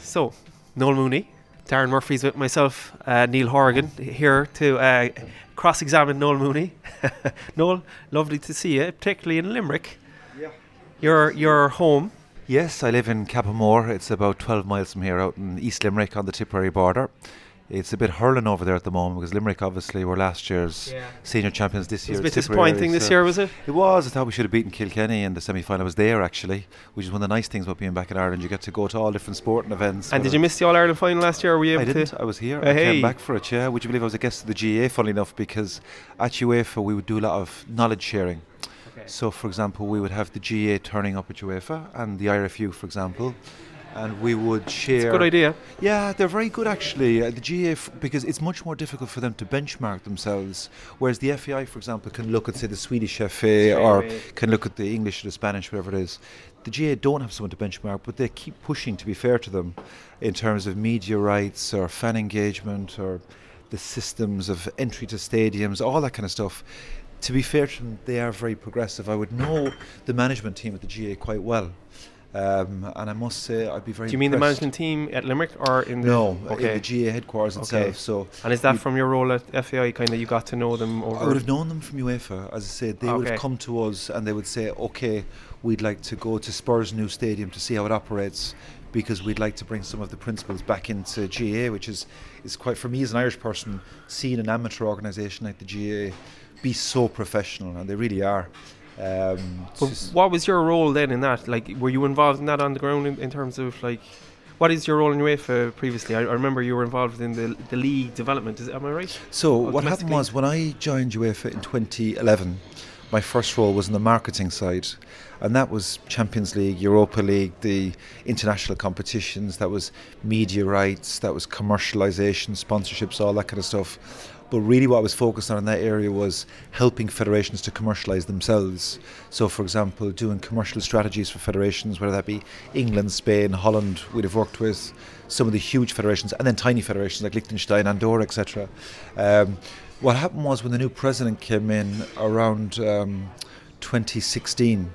So, Noel Mooney, Darren Murphy's with myself, Neil Horgan, here to cross-examine Noel Mooney. Noel, lovely to see you, particularly in Limerick. Yeah. Your home. Yes, I live in Cappamore. It's about 12 miles from here, out in East Limerick on the Tipperary border. It's a bit hurling over there at the moment because Limerick obviously were last year's senior champions this year. It was a bit disappointing this year, was it? It was. I thought we should have beaten Kilkenny in the semi-final. I was there actually, which is one of the nice things about being back in Ireland. You get to go to all different sporting events. And did you miss the All-Ireland final last year? Or were you able I didn't. I was here. I came back for it, yeah. Would you believe I was a guest of the GAA, funnily enough, because at UEFA we would do a lot of knowledge sharing. So, for example, we would have the GAA turning up at UEFA and the IRFU, for example, and we would share. It's a good idea. Yeah, they're very good actually. The GAA, because it's much more difficult for them to benchmark themselves, whereas the FAI, for example, can look at, say, the Swedish FA or can look at the English or the Spanish, whatever it is. The GAA don't have someone to benchmark, but they keep pushing, to be fair to them, in terms of media rights or fan engagement or the systems of entry to stadiums, all that kind of stuff. To be fair to them, they are very progressive. I would know the management team at the GAA quite well. And I must say, I'd be very impressed. Do you mean the management team at Limerick or in the... No, in the GAA headquarters itself. So, and is that from your role at FAI, kind of you got to know them over... I would have known them from UEFA. As I said, they would have come to us and they would say, OK, we'd like to go to Spurs' new stadium to see how it operates, because we'd like to bring some of the principles back into GAA, which is quite, for me as an Irish person, seeing an amateur organisation like the GAA be so professional, and they really are. But what was your role then in that? Like, were you involved in that on the ground in terms of, like, what is your role in UEFA previously? I remember you were involved in the league development. Am I right? So what happened was, when I joined UEFA in 2011, my first role was on the marketing side, and that was Champions League, Europa League, the international competitions, that was media rights, that was commercialisation, sponsorships, all that kind of stuff. But really what I was focused on in that area was helping federations to commercialise themselves. So, for example, doing commercial strategies for federations, whether that be England, Spain, Holland, we'd have worked with some of the huge federations, and then tiny federations like Liechtenstein, Andorra, etc. What happened was, when the new president came in around 2016,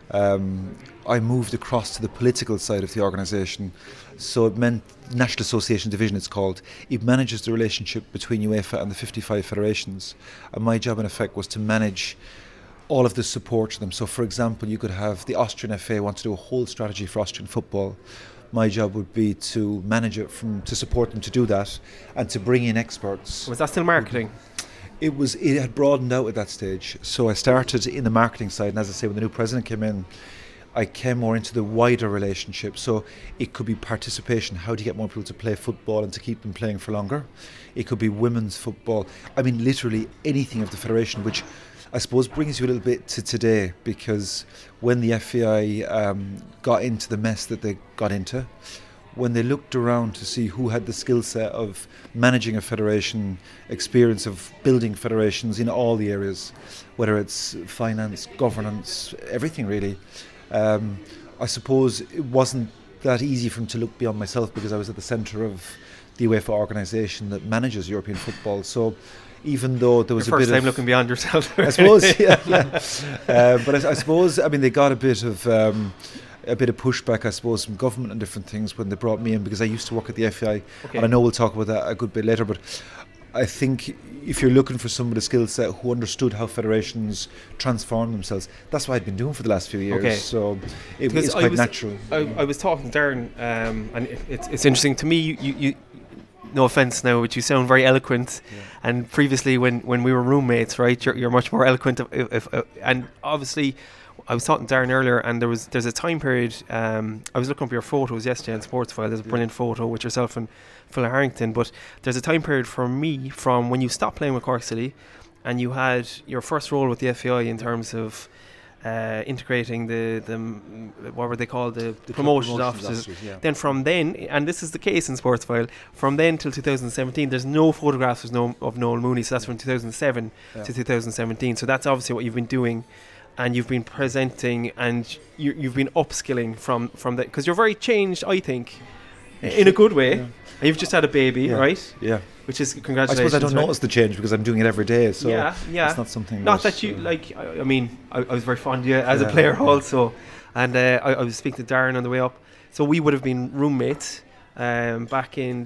I moved across to the political side of the organisation. So it meant National Association Division, it's called. It manages the relationship between UEFA and the 55 federations. And my job, in effect, was to manage all of the support to them. So, for example, you could have the Austrian FA want to do a whole strategy for Austrian football. My job would be to manage it, to support them to do that, and to bring in experts. Was that still marketing? It had broadened out at that stage. So I started in the marketing side, and as I say, when the new president came in, I came more into the wider relationship. So it could be participation. How do you get more people to play football and to keep them playing for longer? It could be women's football. I mean, literally anything of the federation, which I suppose brings you a little bit to today, because when the FAI got into the mess that they got into, when they looked around to see who had the skill set of managing a federation, experience of building federations in all the areas, whether it's finance, governance, everything really, I suppose it wasn't that easy for them to look beyond myself, because I was at the centre of the UEFA organisation that manages European football. So even though there was your a bit first time looking beyond yourself, I suppose, yeah. But I suppose, I mean, they got a bit of pushback, I suppose, from government and different things when they brought me in, because I used to work at the FAI, and I know we'll talk about that a good bit later, but I think if you're looking for some of the skill set who understood how federations transform themselves, that's what I'd been doing for the last few years. So it's quite natural. I was talking to Darren, and it's interesting to me. You no offence now, but you sound very eloquent. Yeah. And previously, when we were roommates, right, you're much more eloquent. And obviously, I was talking to Darren earlier, and there's a time period. I was looking up your photos yesterday on Sportsfile. There's a brilliant photo with yourself and Phil Harrington. But there's a time period for me from when you stopped playing with Cork City, and you had your first role with the FAI in terms of integrating the what were they called, the promotions officers. Then from then, and this is the case in Sportsfile, from then till 2017, there's no photographs of Noel Mooney. So that's from 2007 to 2017. So that's obviously what you've been doing. And you've been presenting, and you've been upskilling from that, because you're very changed, I think, in a good way. Yeah. And you've just had a baby, right? Yeah. Which is, congratulations. I suppose I don't notice the change because I'm doing it every day. So yeah. It's not something. Not that you like. I mean, I was very fond of you as a player also, and I was speaking to Darren on the way up. So we would have been roommates. back in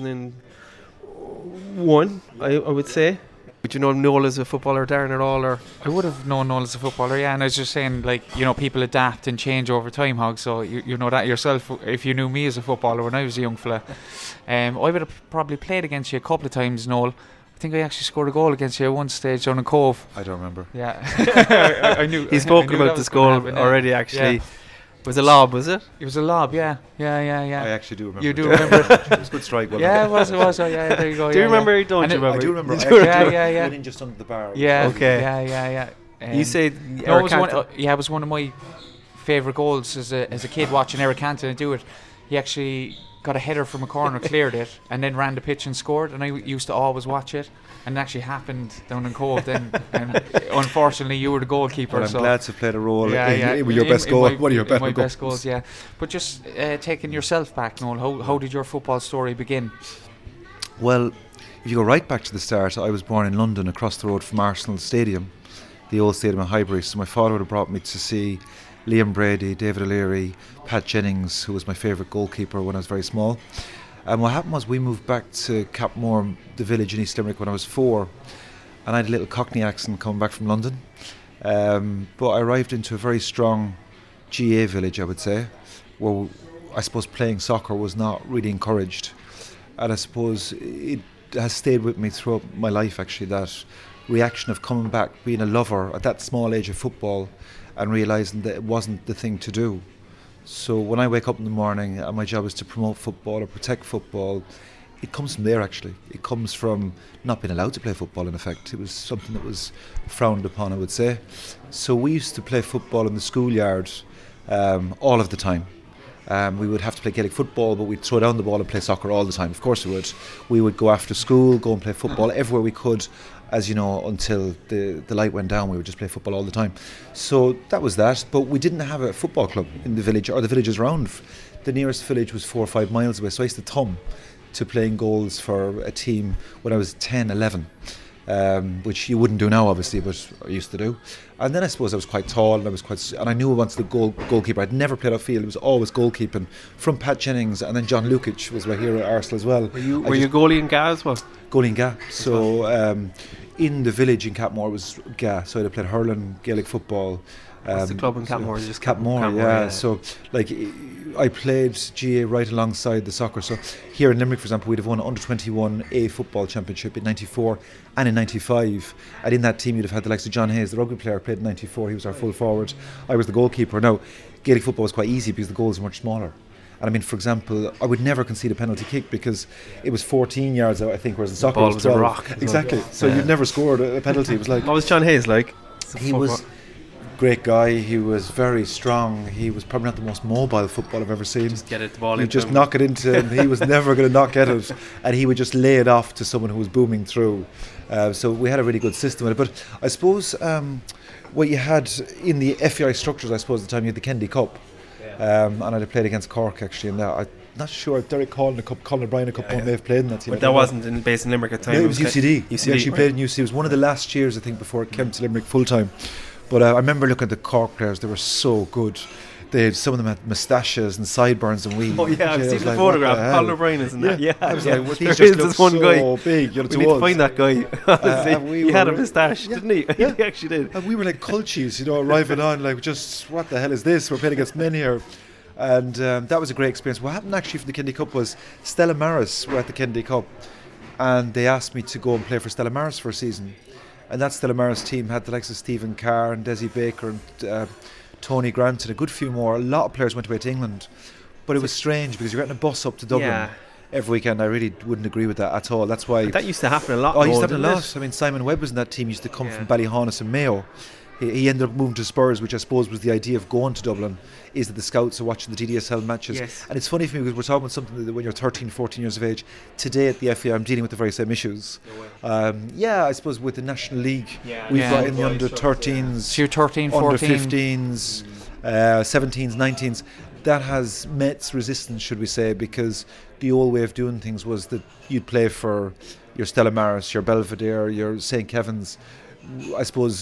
2001, I would say. Would you know Noel as a footballer, Darren, at all? Or I would have known Noel as a footballer, yeah. And I was just saying, like, people adapt and change over time, Hog. So you know that yourself. If you knew me as a footballer when I was a young fella, I would have probably played against you a couple of times, Noel. I think I actually scored a goal against you at one stage down in Cove. I don't remember. Yeah, I knew. He's spoken about this goal already. Actually, yeah. It was a lob, was it? It was a lob, yeah. I actually do remember. You do remember it? It was a good strike, wasn't it? It was. Oh, yeah, there you go. Do you remember? I do remember. I do remember. Yeah. Winning just under the bar. Yeah. Okay. Yeah. You said it was one of my favourite goals as a kid watching Eric Cantona do it. He actually got a header from a corner, cleared it, and then ran the pitch and scored. And I used to always watch it. And it actually happened down in Cove then. And unfortunately, you were the goalkeeper. Well, I'm glad to play a role in your best goal. One of your best goals, yeah. But just taking yourself back, Noel, how did your football story begin? Well, if you go right back to the start, I was born in London, across the road from Arsenal Stadium, the old stadium in Highbury. So my father would have brought me to see Liam Brady, David O'Leary, Pat Jennings, who was my favourite goalkeeper when I was very small. And what happened was we moved back to Capmore, the village in East Limerick, when I was 4, and I had a little Cockney accent coming back from London. But I arrived into a very strong GA village, I would say, where I suppose playing soccer was not really encouraged. And I suppose it has stayed with me throughout my life, actually, that reaction of coming back, being a lover at that small age of football and realising that it wasn't the thing to do. So when I wake up in the morning and my job is to promote football or protect football, it comes from there, actually. It comes from not being allowed to play football, in effect. It was something that was frowned upon, I would say. So we used to play football in the schoolyard all of the time. We would have to play Gaelic football, but we'd throw down the ball and play soccer all the time. Of course we would. We would go after school, go and play football everywhere we could, as you know, until the light went down. We would just play football all the time. So that was that. But we didn't have a football club in the village or the villages around. The nearest village was 4 or 5 miles away. So I used to thumb to playing goals for a team when I was 10, 11. Which you wouldn't do now, obviously, but I used to do. And then I suppose I was quite tall, and I knew I wanted the goalkeeper. I'd never played outfield; it was always goalkeeping. From Pat Jennings, and then John Lukic was right here at Arsenal as well. Were you goalie in GA as well? Goalie in GA. So in the village in Capmore it was GA. So I played hurling, Gaelic football. What's the club in Capmore? Just Capmore, yeah. So like I played GA right alongside the soccer. So here in Limerick, for example, we'd have won under 21 A football championship in '94 and in '95. And in that team, you'd have had the likes of John Hayes, the rugby player, played in '94. He was our full forward. I was the goalkeeper. Now, Gaelic football was quite easy because the goals were much smaller. And I mean, for example, I would never concede a penalty kick because it was 14 yards out, I think, whereas the soccer was 12. A rock. Exactly. So you'd never scored a penalty. It was like. What was John Hayes like? He was. Great guy. He was very strong. He was probably not the most mobile footballer I've ever seen. Just get it, the ball into him. Knock it into him. He was never going to not get it, and he would just lay it off to someone who was booming through. So we had a really good system in it. But I suppose what you had in the FAI structures, I suppose, at the time you had the Kennedy Cup, and I'd have played against Cork actually in that. I'm not sure. Derek Collin Cup, Colin O'Brien a couple may have played in that team. But that wasn't based in Limerick at the time. No, it was UCD. He actually played in UCD. It was one of the last years, I think, before it came to Limerick full time. But I remember looking at the Cork players; they were so good. Some of them had moustaches and sideburns and weeds. Oh yeah, I've seen the photograph. Colin O'Brien, isn't that? Yeah, I was like, well, these just look one so guy. Big. You know, we need to find that guy. He had a moustache, didn't he? Yeah. He actually did. And we were like culchies, arriving on like, just what the hell is this? We're playing against men here. And that was a great experience. What happened actually from the Kennedy Cup was Stella Maris were at the Kennedy Cup, and they asked me to go and play for Stella Maris for a season. And that Stella Maris team had the likes of Stephen Carr and Desi Baker and Tony Grant and a good few more. A lot of players went away to England. But it was strange because you're getting a bus up to Dublin every weekend. I really wouldn't agree with that at all. That's why... But that used to happen a lot. Oh, it used to happen a lot. I mean, Simon Webb was in that team. He used to come from Ballyhonus and Mayo. He ended up moving to Spurs, which I suppose was the idea of going to Dublin, is that the scouts are watching the DDSL matches. Yes. And it's funny for me because we're talking about something that when you're 13, 14 years of age, today at the FA I'm dealing with the very same issues. I suppose with the National League, we've got in the under 13s, under 15s, 17s, 19s. That has met its resistance, should we say, because the old way of doing things was that you'd play for your Stella Maris, your Belvedere, your St. Kevin's. I suppose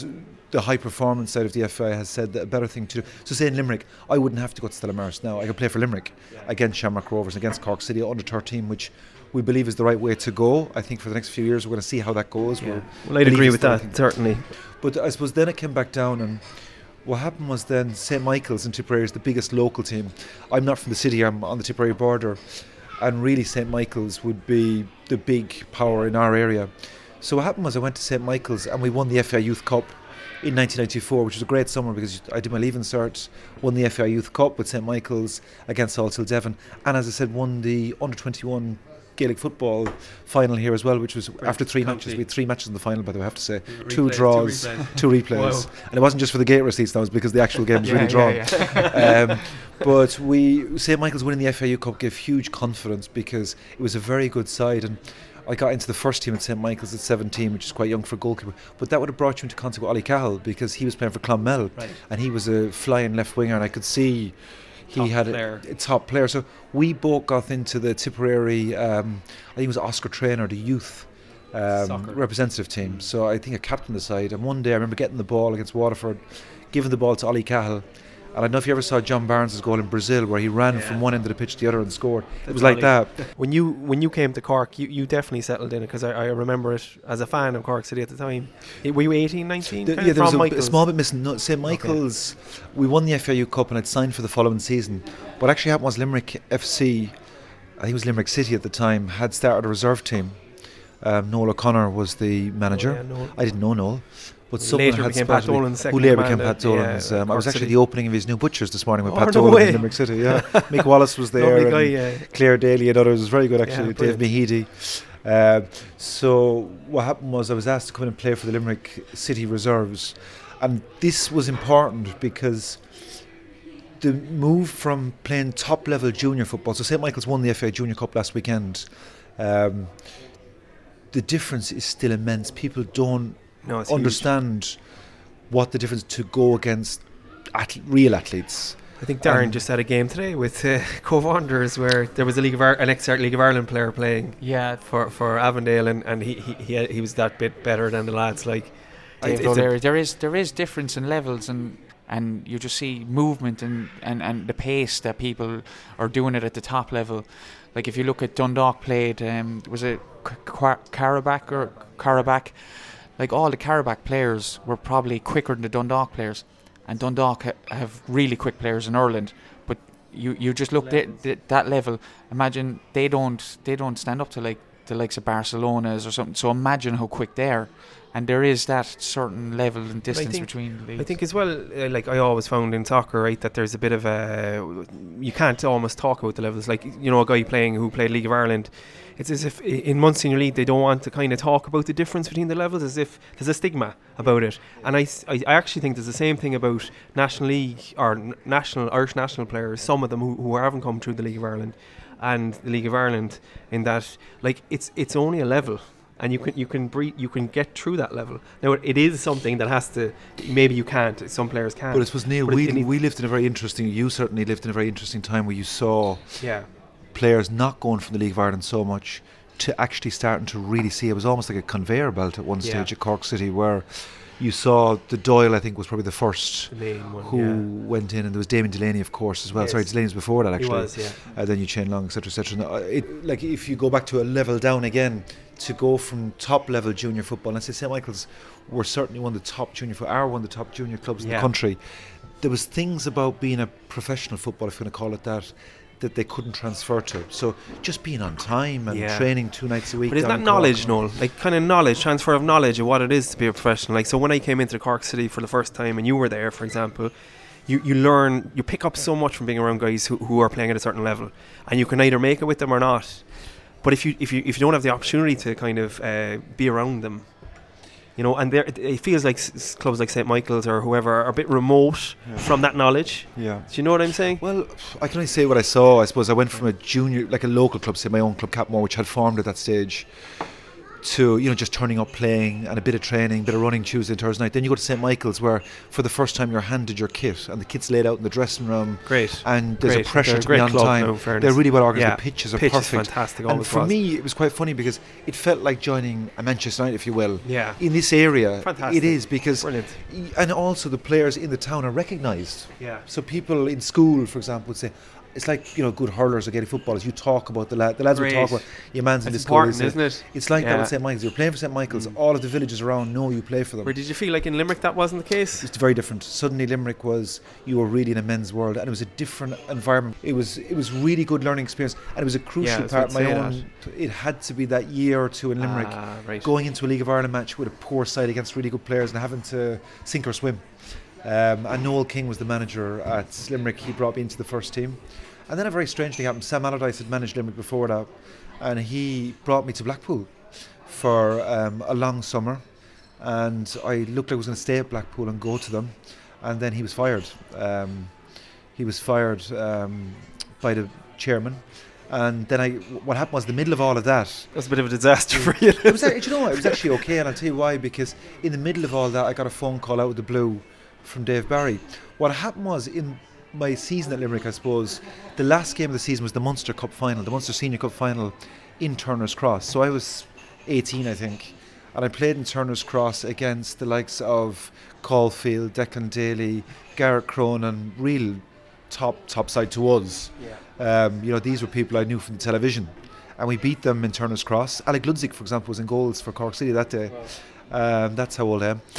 the high performance side of the FAI has said that a better thing to do. So say in Limerick, I wouldn't have to go to Stella Maris now. I could play for Limerick against Shamrock Rovers, against Cork City under 13, which we believe is the right way to go. I think for the next few years we're going to see how that goes. Well, I'd agree with that, certainly. But I suppose then it came back down, and what happened was then St. Michael's in Tipperary is the biggest local team. I'm not from the city, I'm on the Tipperary border, and really St. Michael's would be the big power in our area. So what happened was I went to St. Michael's and we won the FAI Youth Cup in 1994, which was a great summer because I did my leaving cert, won the FAI Youth Cup with St. Michael's against Salthill Devon, and as I said, won the under-21 Gaelic football final here as well, which was after 3 matches. We had 3 matches in the final, by the way, I have to say. 2 draws, 2 replays. Wow. And it wasn't just for the gate receipts, that was because the actual game was really drawn. But St. Michael's winning the FAI Youth Cup gave huge confidence because it was a very good side, and I got into the first team at St. Michael's at 17, which is quite young for a goalkeeper. But that would have brought you into contact with Ollie Cahill because he was playing for Clonmel, and he was a flying left winger, and I could see he had a top player. So we both got into the Tipperary, I think it was Oscar Traynor, the youth representative team. So I think I captained the side. And one day I remember getting the ball against Waterford, giving the ball to Ollie Cahill. And I don't know if you ever saw John Barnes' goal in Brazil where he ran from one end of the pitch to the other and scored. It was like that. When you came to Cork, you definitely settled in it, because I remember it as a fan of Cork City at the time. Were you 18, 19? There was a small bit missing. St. Michael's, we won the FAI Youth Cup and I'd signed for the following season. What actually happened was Limerick FC, I think it was Limerick City at the time, had started a reserve team. Noel O'Connor was the manager. I didn't know Noel. But someone later had became Pat Dolan's second who later became Pat Dolan's. I was actually at the opening of his new butchers this morning with Pat no Dolan way. in Limerick City. Yeah, Mick Wallace was there, lovely and guy, Claire Daly and others. It was very good actually. Yeah, Dave Mahidi. So what happened was I was asked to come in and play for the Limerick City Reserves, and this was important because the move from playing top level junior football. So St. Michael's won the FA Junior Cup last weekend. The difference is still immense. People don't understand huge. What the difference to go against real athletes. I think Darren just had a game today with Cove Wanderers where there was an ex-League of Ireland player playing for Avondale, and he was that bit better than the lads. Like there is difference in levels, and you just see movement and the pace that people are doing it at the top level. Like if you look at Dundalk played, was it Carabach? Like all the Carabach players were probably quicker than the Dundalk players, and Dundalk have really quick players in Ireland. But you just look at that level. Imagine they don't stand up to like the likes of Barcelona's or something. So imagine how quick they are. And there is that certain level and distance between leagues. I think as well, like I always found in soccer, right, that there's a bit of you can't almost talk about the levels. Like, you know, a guy who played League of Ireland, it's as if in Monsignor League they don't want to kind of talk about the difference between the levels, as if there's a stigma about it. And I actually think there's the same thing about National League or Irish national players, some of them who haven't come through the League of Ireland and the League of Ireland, in that like it's only a level. And you can get through that level. Now it is something that has to. Maybe you can't. Some players can't. But I suppose, Neil, we lived in a very interesting. You certainly lived in a very interesting time where you saw players not going from the League of Ireland so much to actually starting to really see. It was almost like a conveyor belt at one stage at Cork City, where you saw the Doyle, I think, was probably the first who went in, and there was Damien Delaney, of course, as well. Yes. Sorry, Delaney was before that, actually. He was, then Eugene Long, etc., etc. Like if you go back to a level down again, to go from top level junior football, and I say St. Michael's were certainly one of the top junior clubs in the country. There was things about being a professional footballer, if you want to call it that they couldn't transfer to. So just being on time and training 2 nights a week. But is that knowledge, Noel? Like kind of knowledge, transfer of knowledge of what it is to be a professional. Like, so when I came into Cork City for the first time and you were there, for example, you learn, you pick up so much from being around guys who are playing at a certain level, and you can either make it with them or not. But if you don't have the opportunity to kind of be around them, you know, and it feels like clubs like St. Michael's or whoever are a bit remote from that knowledge. Yeah. Do you know what I'm saying? Well, I can only say what I saw. I suppose I went from a junior, like a local club, say my own club, Capmore, which had formed at that stage, to just turning up, playing, and a bit of training, bit of running Tuesday and Thursday night. Then you go to St Michael's, where for the first time you're handed your kit and the kit's laid out in the dressing room. Great. And there's Great. a pressure They're a to great be on club, time. no, fairness. They're really well organised. Yeah. The pitches are Pitch is perfect. fantastic. And always for was. me, it was quite funny because it felt like joining a Manchester United, if you will. Yeah. In this area, Fantastic. it is because, Brilliant. and also the players in the town are recognised. Yeah. So people in school, for example, would say, it's like, good hurlers or getting footballers. You talk about the lads will Great. talk about your man's in It's this school. important, isn't it? It's like that Yeah. with St. Michael's. You're playing for St. Michael's. All of the villages around know you play for them. Or did you feel like in Limerick that wasn't the case? It's very different. Suddenly Limerick you were really in a men's world, and it was a different environment. It was really good learning experience, and it was a crucial Yeah, part of my I was own. It had to be that year or two in Limerick, Right. going into a League of Ireland match with a poor side against really good players and having to sink or swim. And Noel King was the manager at Limerick. He brought me into the first team. And then a very strange thing happened. Sam Allardyce had managed Limerick before that, and he brought me to Blackpool for a long summer. And I looked like I was going to stay at Blackpool and go to them. And then he was fired. He was fired by the chairman. And then what happened was, the middle of all of that, That's a bit of a disaster for you. it was, do you know what? It was actually okay, and I'll tell you why. Because in the middle of all that, I got a phone call out of the blue from Dave Barry. What happened was, in my season at Limerick, I suppose, the last game of the season was the Munster Cup final, the Munster Senior Cup final in Turner's Cross. So I was 18, I think, and I played in Turner's Cross against the likes of Caulfield, Declan Daly, Garrett Cronin, real top side to us. These were people I knew from television, and we beat them in Turner's Cross. Alec Ludzik, for example, was in goals for Cork City that day. That's how old I am.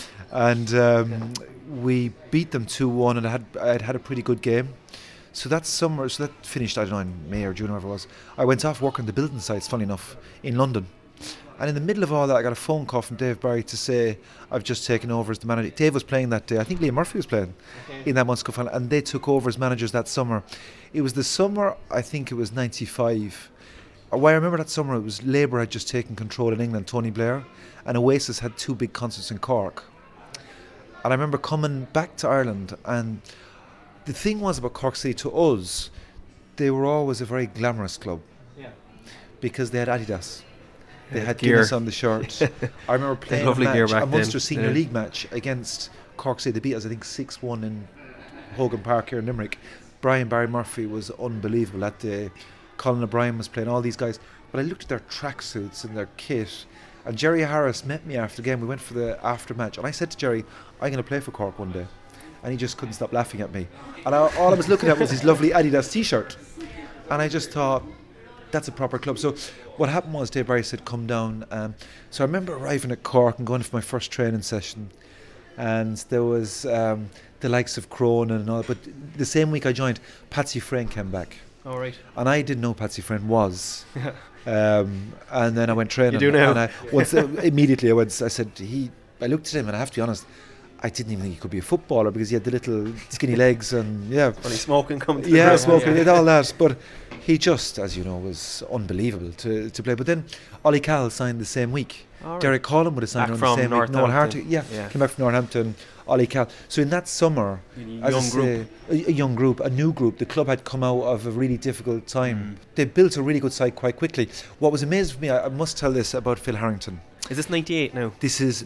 And we beat them 2-1, and I'd had a pretty good game. So that summer, that finished, I don't know, in May or June, whatever it was. I went off working the building sites, funny enough, in London. And in the middle of all that, I got a phone call from Dave Barry to say, I've just taken over as the manager. Dave was playing that day. I think Liam Murphy was playing in that Munster Cup final, and they took over as managers that summer. It was the summer, I think it was 95. Why I remember that summer, it was Labour had just taken control in England, Tony Blair, and Oasis had 2 big concerts in Cork. And I remember coming back to Ireland, and the thing was about Cork City, to us, they were always a very glamorous club. Because they had Adidas. They had gear. Guinness on the shirt. I remember playing lovely gear a back then. Munster Senior Yeah. League match against Cork City. They beat us, I think, 6-1 in Hogan Park here in Limerick. Barry Murphy was unbelievable that day. Colin O'Brien was playing, all these guys. But I looked at their tracksuits and their kit, and Jerry Harris met me after the game. We went for the after-match, and I said to Jerry, I'm going to play for Cork one day. And he just couldn't stop laughing at me. And all I was looking at was his lovely Adidas T-shirt. And I just thought, that's a proper club. So what happened was, Dave Barry said, come down. So I remember arriving at Cork and going for my first training session. And there was the likes of Cronin and all. But the same week I joined, Patsy Frayne came back. All right. And I didn't know Patsy Frayne was. And then I went training. You do now. And immediately I said, I looked at him, and I have to be honest, I didn't even think he could be a footballer, because he had the little skinny legs and Only smoking coming to the yeah, ground. smoking, he had all that. But he just, as you know, was unbelievable to play. But then Ollie Cahill signed the same week. All right. Derek Collin would have signed Back on from the same week. Noel Northampton. Harty, came back from Northampton. Ollie Cahill. So in that summer, as I say, a young group, a new group, the club had come out of a really difficult time. They built a really good side quite quickly. What was amazing for me, I must tell this about Phil Harrington. Is this 98 now? This is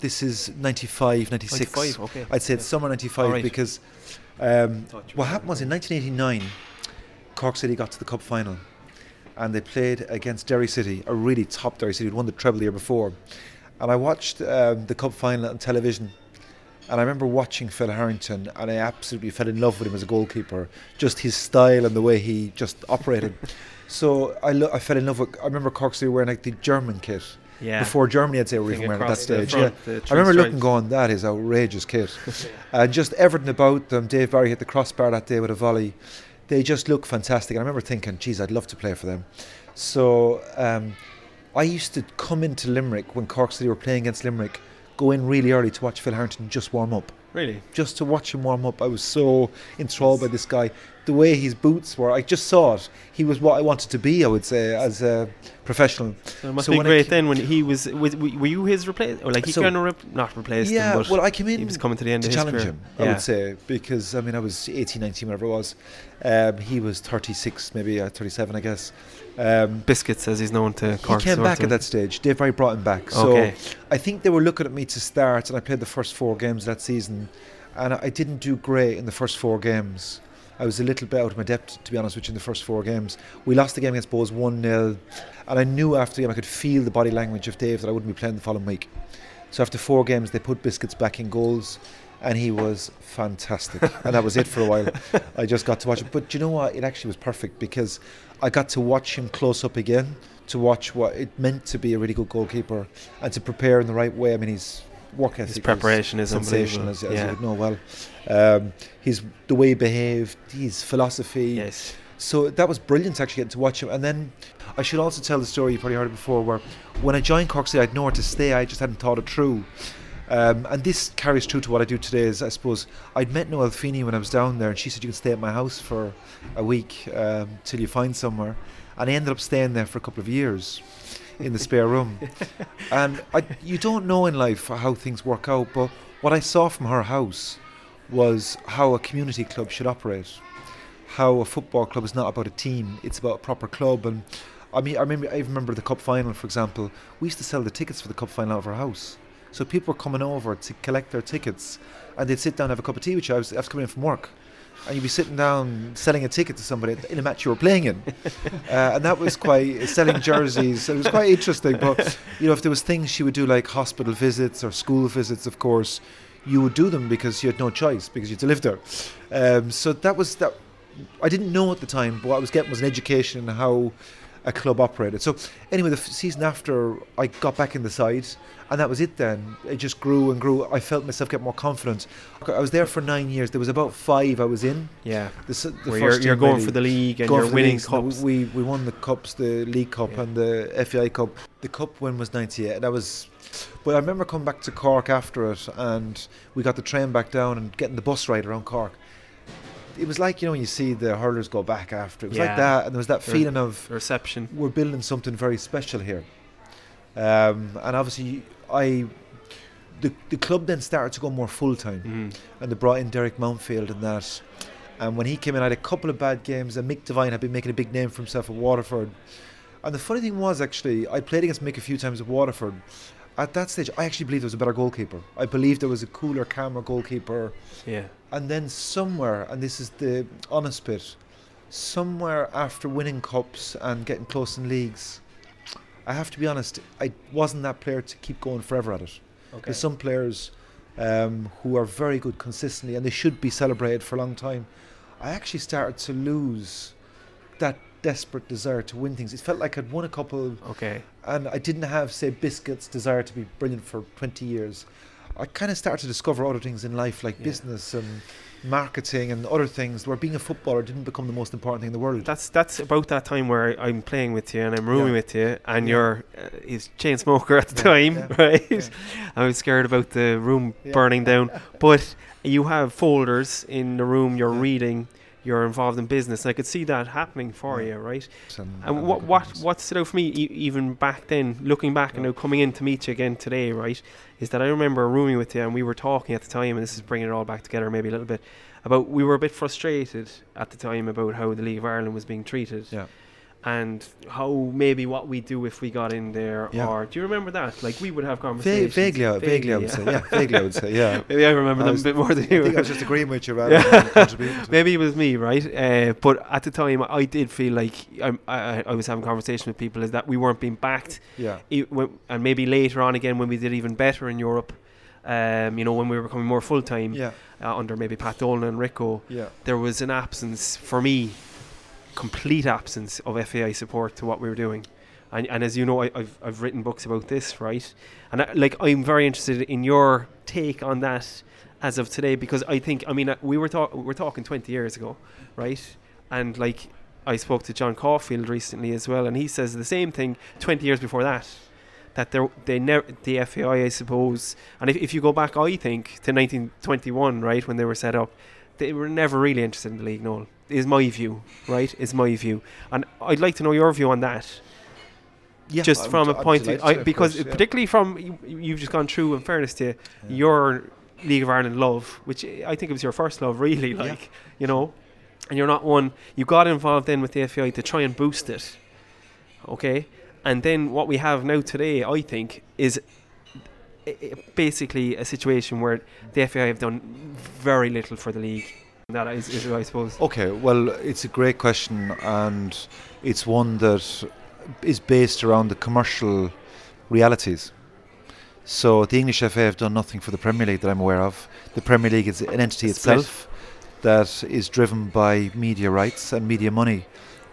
95, 96. 95, okay. I'd say it's summer 95, right. because what happened was, in 1989, Cork City got to the cup final, and they played against Derry City, a really top Derry City who'd won the treble the year before. And I watched the cup final on television, and I remember watching Phil Harrington, and I absolutely fell in love with him as a goalkeeper, just his style and the way he just operated. So I fell in love with. I remember Cork City wearing like the German kit. Yeah. Before Germany, I'd say, were even wearing at that across the stage. front, Yeah, the I remember three looking, stripes. going, that is outrageous kit. And just everything about them. Dave Barry hit the crossbar that day with a volley. They just look fantastic. And I remember thinking, geez, I'd love to play for them. So I used to come into Limerick when Cork City were playing against Limerick, go in really early to watch Phil Harrington just warm up. Really? Just to watch him warm up. I was so enthralled by this guy. the way his boots were, I just saw it. He was what I wanted to be, I would say, as a professional. So it must be great then when he was. Were you his replacement? Or like he kind of not replaced him, but well, I came in. He was coming to the end to of his challenge career. him, I would say, because I mean I was 18, 19, whatever it was. He was 36, maybe 37, I guess. Biscuits, as he's known to Cork. He came back at that stage. Dave Barry brought him back. So I think they were looking at me to start, and I played the first 4 games that season, and I didn't do great in the first 4 games. I was a little bit out of my depth, to be honest with you, in the first 4 games. We lost the game against Bohs 1-0, and I knew after the game I could feel the body language of Dave that I wouldn't be playing the following week. So after 4 games, they put Biscuits back in goals, and he was fantastic. And that was it for a while. I just got to watch it. But you know what? It actually was perfect, because I got to watch him close up again, to watch what it meant to be a really good goalkeeper, and to prepare in the right way. I mean, his work ethic, his preparation is sensational, unbelievable. as you would know well. The way he behaved, his philosophy. Yes. So that was brilliant, actually, getting to watch him. And then I should also tell the story, you probably heard it before, where when I joined Cork City, I had nowhere to stay. I just hadn't thought it through. And this carries true to what I do today. Is I suppose I'd met Noelle Feeney when I was down there, and she said you can stay at my house for a week till you find somewhere. And I ended up staying there for a couple of years in the spare room. And you don't know in life how things work out, but what I saw from her house was how a community club should operate. How a football club is not about a team, it's about a proper club. And I mean, I remember the cup final, for example. We used to sell the tickets for the cup final out of our house. So people were coming over to collect their tickets, and they'd sit down and have a cup of tea with you. I was coming in from work, and you'd be sitting down selling a ticket to somebody in a match you were playing in. And that was quite, selling jerseys, it was quite interesting. But, you know, if there was things she would do, like hospital visits or school visits, of course, you would do them because you had no choice, because you had to live there. So that was that. I didn't know at the time, but what I was getting was an education in how a club operated. So anyway, the season after, I got back in the side, and that was it then. It just grew and grew. I felt myself get more confident. I was there for 9 years. There was about 5 I was in. Yeah. The where you're going really for the league and you're winning cups. We won the cups, the League Cup and the FAI Cup. The cup win was 98. That was. But I remember coming back to Cork after it, and we got the train back down and getting the bus ride around Cork. It was like, you know, when you see the hurlers go back after. It was like that, and there was that feeling of reception. We're building something very special here. And obviously, the club then started to go more full time, and they brought in Derek Mountfield and that. And when he came in, I had a couple of bad games, and Mick Devine had been making a big name for himself at Waterford. And the funny thing was, actually, I played against Mick a few times at Waterford. At that stage, I actually believed there was a better goalkeeper. I believed there was a cooler, calmer goalkeeper. Yeah. And then somewhere, and this is the honest bit, somewhere after winning cups and getting close in leagues, I have to be honest, I wasn't that player to keep going forever at it. Okay. There's some players who are very good consistently, and they should be celebrated for a long time. I actually started to lose that desperate desire to win things. It felt like I'd won a couple, and I didn't have, say, Biscuits' desire to be brilliant for 20 years. I kind of started to discover other things in life, like business and marketing and other things, where being a footballer didn't become the most important thing in the world. That's about that time where I'm playing with you and I'm rooming with you, and you're he's chain smoker at the time, right? Yeah. I was scared about the room burning down, but you have folders in the room, you're reading, you're involved in business, and I could see that happening for you, right? And what stood out for me, even back then, looking back and now coming in to meet you again today, right, is that I remember rooming with you, and we were talking at the time, and this is bringing it all back together maybe a little bit, about we were a bit frustrated at the time about how the League of Ireland was being treated. Yeah. And how maybe what we do if we got in there, or do you remember that? Like we would have conversations. Vaguely, I would say. Vaguely, I would say. Yeah. Maybe I remember them a bit more than you. I think I was just agreeing with you rather than contributing. Maybe it was me, right? But at the time, I did feel like I was having conversation with people is that we weren't being backed. Yeah. And maybe later on again when we did even better in Europe, you know, when we were becoming more full time, under maybe Pat Dolan and Rico, there was an absence for me. Complete absence of FAI support to what we were doing, and as you know, I've written books about this, right? And I'm very interested in your take on that as of today, because I think, I mean, we're talking 20 years ago, right? And like I spoke to John Caulfield recently as well, and he says the same thing 20 years before that the FAI, I suppose, and if you go back, I think to 1921, right, when they were set up, they were never really interested in the league, no. is my view, right? Is my view, and I'd like to know your view on that. Yeah, Just I'm from a I'm point, delighted to, of because course, yeah. particularly from you've just gone through. In fairness to you, your League of Ireland love, which I think it was your first love, really. Like you know, and you're not one. You got involved then with the FAI to try and boost it. Okay, and then what we have now today, I think, is basically a situation where the FAI have done very little for the league. That is I suppose. Okay, well, it's a great question, and it's one that is based around the commercial realities. So the English FA have done nothing for the Premier League that I'm aware of. The Premier League is an entity itself that is driven by media rights and media money.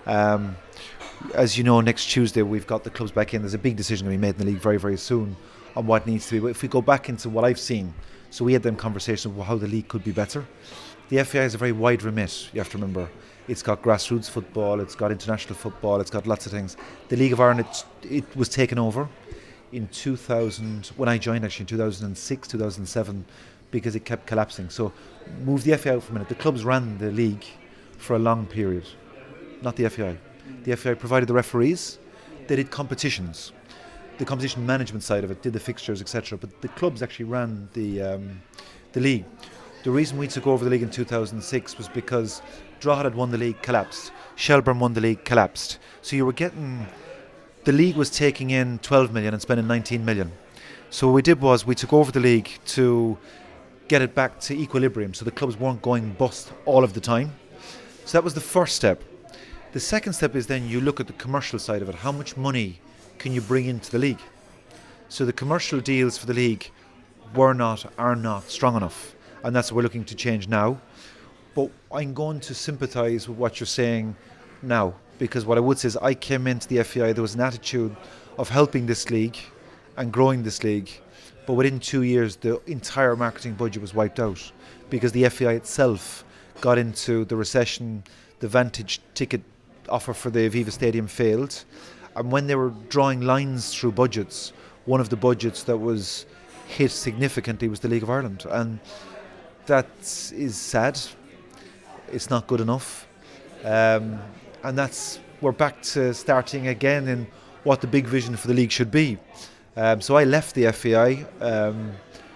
As you know, next Tuesday we've got the clubs back in. There's a big decision going to be made in the league very, very soon on what needs to be. But if we go back into what I've seen, so we had them conversations about how the league could be better. The FAI is a very wide remit, you have to remember. It's got grassroots football, it's got international football, it's got lots of things. The League of Ireland, it was taken over in 2000, when I joined actually in 2006, 2007, because it kept collapsing. So move the FAI out for a minute. The clubs ran the league for a long period, not the FAI. The FAI provided the referees, they did competitions. The competition management side of it did the fixtures, etc. But the clubs actually ran the league. The reason we took over the league in 2006 was because Drogheda had won the league, collapsed. Shelbourne won the league, collapsed. So you were getting... The league was taking in 12 million and spending 19 million. So what we did was we took over the league to get it back to equilibrium so the clubs weren't going bust all of the time. So that was the first step. The second step is then you look at the commercial side of it. How much money can you bring into the league? So the commercial deals for the league are not strong enough. And that's what we're looking to change now. But I'm going to sympathise with what you're saying now, because what I would say is I came into the FAI, there was an attitude of helping this league and growing this league, but within 2 years the entire marketing budget was wiped out because the FAI itself got into the recession, the Vantage ticket offer for the Aviva Stadium failed, and when they were drawing lines through budgets, one of the budgets that was hit significantly was the League of Ireland, and that is sad. It's not good enough, and we're back to starting again in what the big vision for the league should be. So I left the FAI, and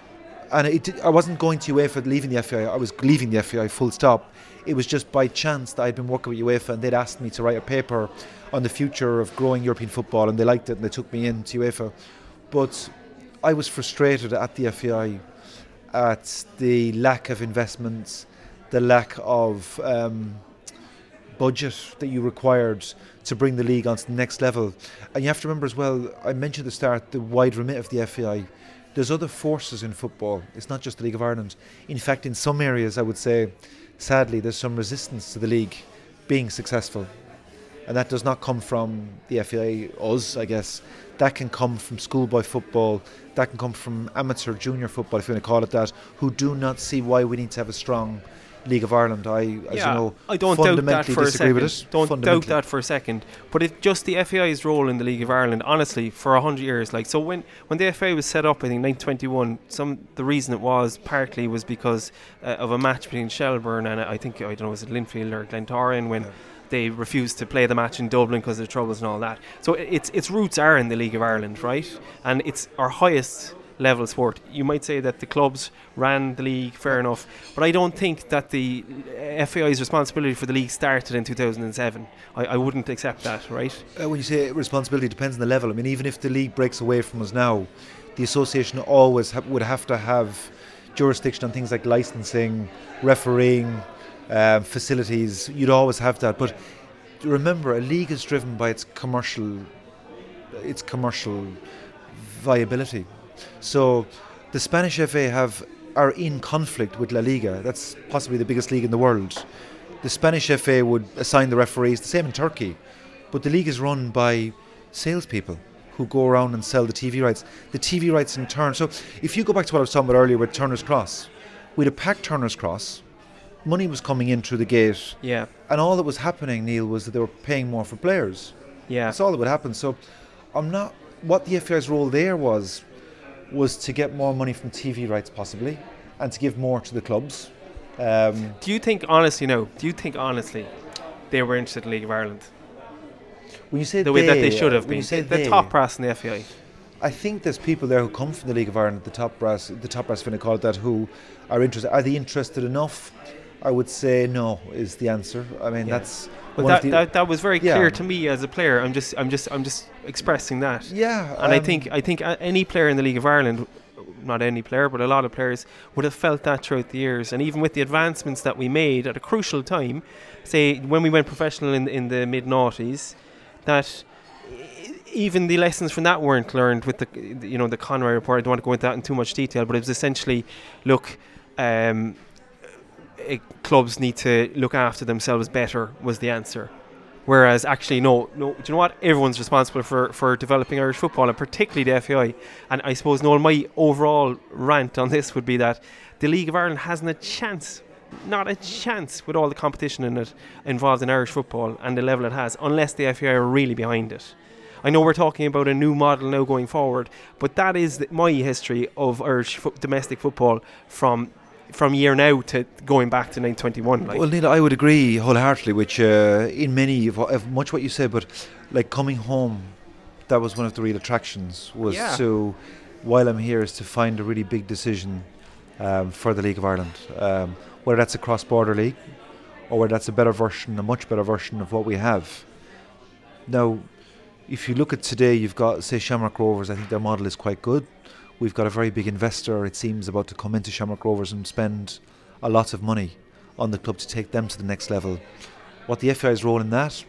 I wasn't going to UEFA leaving the FAI. I was leaving the FAI full stop. It was just by chance that I'd been working with UEFA, and they'd asked me to write a paper on the future of growing European football, and they liked it, and they took me into UEFA. But I was frustrated at the FAI at the lack of investments, the lack of budget that you required to bring the league onto the next level. And you have to remember as well, I mentioned at the start, the wide remit of the FAI. There's other forces in football. It's not just the League of Ireland. In fact, in some areas, I would say, sadly, there's some resistance to the league being successful. And that does not come from the FAI, us, I guess. That can come from schoolboy football. That can come from amateur junior football, if you want to call it that, who do not see why we need to have a strong League of Ireland. I don't fundamentally disagree with it. Don't doubt that for a second. But it's just the FAI's role in the League of Ireland, honestly, for 100 years. Like, so when the FAI was set up, I think 1921, the reason it was partly was because of a match between Shelbourne and I don't know, was it Linfield or Glentoran when they refused to play the match in Dublin because of the troubles and all that. So its roots are in the League of Ireland, right? And it's our highest level sport. You might say that the clubs ran the league, fair enough, but I don't think that the FAI's responsibility for the league started in 2007. I wouldn't accept that, right? When you say responsibility, it depends on the level. I mean, even if the league breaks away from us now, the association always would have to have jurisdiction on things like licensing, refereeing, facilities. You'd always have that. But remember, a league is driven by its commercial viability. So the Spanish FA are in conflict with La Liga. That's possibly the biggest league in the world. The Spanish FA would assign the referees, the same in Turkey. But the league is run by salespeople who go around and sell the TV rights. The TV rights in turn. So if you go back to what I was talking about earlier with Turner's Cross, we'd have packed Turner's Cross. Money was coming in through the gate. Yeah. And all that was happening, Neil, was that they were paying more for players. Yeah. That's all that would happen. So what the FAI's role there was to get more money from TV rights possibly and to give more to the clubs. Do you think honestly they were interested in League of Ireland? When you say the way that they should have when been. you say The top brass in the FAI. I think there's people there who come from the League of Ireland, the top brass, if I call it that, who are interested. Are they interested enough? I would say no is the answer. I mean, that's. But that was very clear to me as a player. I'm just expressing that. Yeah. And I think any player in the League of Ireland, not any player, but a lot of players would have felt that throughout the years. And even with the advancements that we made at a crucial time, say when we went professional in the mid-noughties, that even the lessons from that weren't learned with the Conroy report. I don't want to go into that in too much detail, but it was essentially, look, clubs need to look after themselves better was the answer. Whereas actually, no, do you know what? Everyone's responsible for developing Irish football, and particularly the FAI. And I suppose, Noel, my overall rant on this would be that the League of Ireland hasn't a chance, not a chance, with all the competition in it involved in Irish football and the level it has, unless the FAI are really behind it. I know we're talking about a new model now going forward, but that is my history of Irish domestic football from year now to going back to 1921. Well, Neil, I would agree wholeheartedly, which in many of much what you said, but like coming home, that was one of the real attractions, was to, while I'm here, is to find a really big decision for the League of Ireland, whether that's a cross-border league or whether that's a much better version of what we have. Now, if you look at today, you've got, say, Shamrock Rovers. I think their model is quite good. We've got a very big investor, it seems, about to come into Shamrock Rovers and spend a lot of money on the club to take them to the next level. What the FAI's role in that?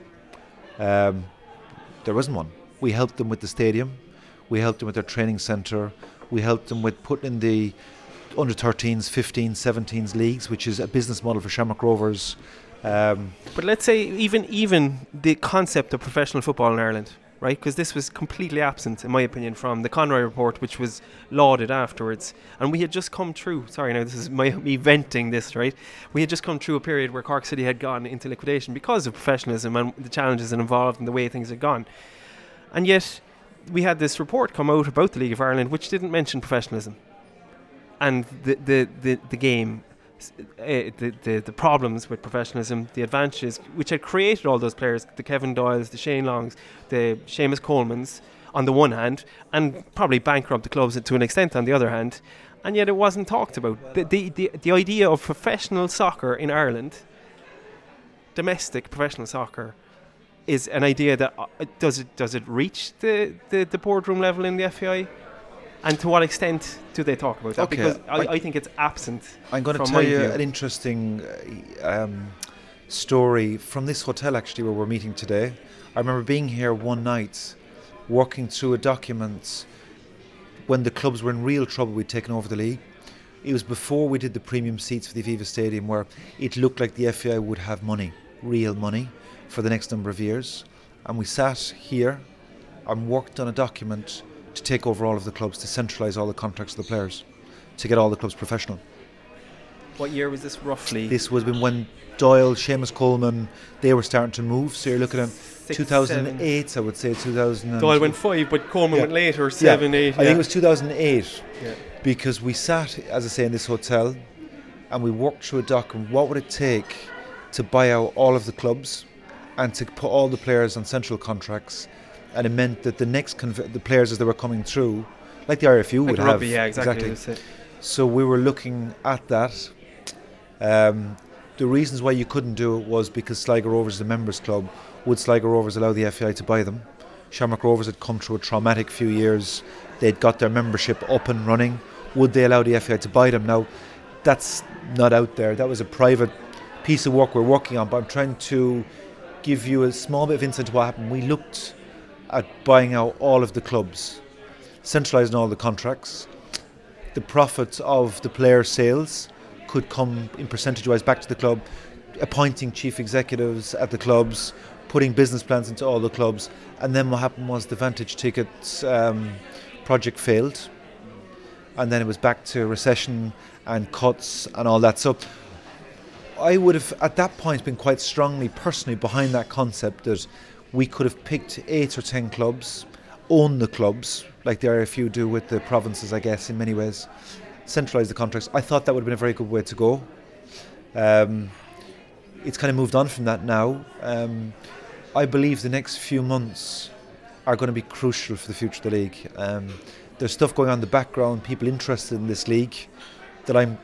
There wasn't one. We helped them with the stadium. We helped them with their training centre. We helped them with putting in the under-13s, 15s, 17s leagues, which is a business model for Shamrock Rovers. But let's say even the concept of professional football in Ireland, right? Because this was completely absent, in my opinion, from the Conroy report, which was lauded afterwards. And we had just come through, sorry, now this is me venting this, right? We had just come through a period where Cork City had gone into liquidation because of professionalism and the challenges involved and the way things had gone. And yet, we had this report come out about the League of Ireland, which didn't mention professionalism and the game. The problems with professionalism, the advantages which had created all those players, the Kevin Doyles, the Shane Longs, the Seamus Colemans on the one hand, and probably bankrupt the clubs to an extent on the other hand, and yet it wasn't talked about. The idea of professional soccer in Ireland, domestic professional soccer, is an idea that does it reach the boardroom level in the FAI? And to what extent do they talk about that? Okay, because I think it's absent. I'm going to tell you an interesting story from this hotel, actually, where we're meeting today. I remember being here one night, working through a document when the clubs were in real trouble. We'd taken over the league. It was before we did the premium seats for the Aviva Stadium, where it looked like the FAI would have money, real money, for the next number of years. And we sat here and worked on a document to take over all of the clubs, to centralise all the contracts of the players, to get all the clubs professional. What year was this roughly? This was when Doyle, Seamus Coleman, they were starting to move. So you're looking at 2008, 7. I would say 2000. Doyle went 5, but Coleman went later, 7, 8. I think it was 2008, because we sat, as I say, in this hotel, and we worked through a document. What would it take to buy out all of the clubs and to put all the players on central contracts? And it meant that the next the players as they were coming through, like the RFU would rugby, have. Yeah, exactly. So we were looking at that. The reasons why you couldn't do it was because Sligo Rovers is a members club. Would Sligo Rovers allow the FAI to buy them? Shamrock Rovers had come through a traumatic few years. They'd got their membership up and running. Would they allow the FAI to buy them? Now, that's not out there. That was a private piece of work we're working on, but I'm trying to give you a small bit of insight into what happened. We looked at buying out all of the clubs, centralising all the contracts. The profits of the player sales could come in percentage-wise back to the club, appointing chief executives at the clubs, putting business plans into all the clubs. And then what happened was the Vantage Tickets project failed, and then it was back to recession and cuts and all that. So I would have at that point been quite strongly personally behind that concept that we could have picked 8 or 10 clubs, own the clubs, like the RFU do with the provinces, I guess, in many ways, centralise the contracts. I thought that would have been a very good way to go. It's kind of moved on from that now. I believe the next few months are going to be crucial for the future of the league. There's stuff going on in the background, people interested in this league that I'm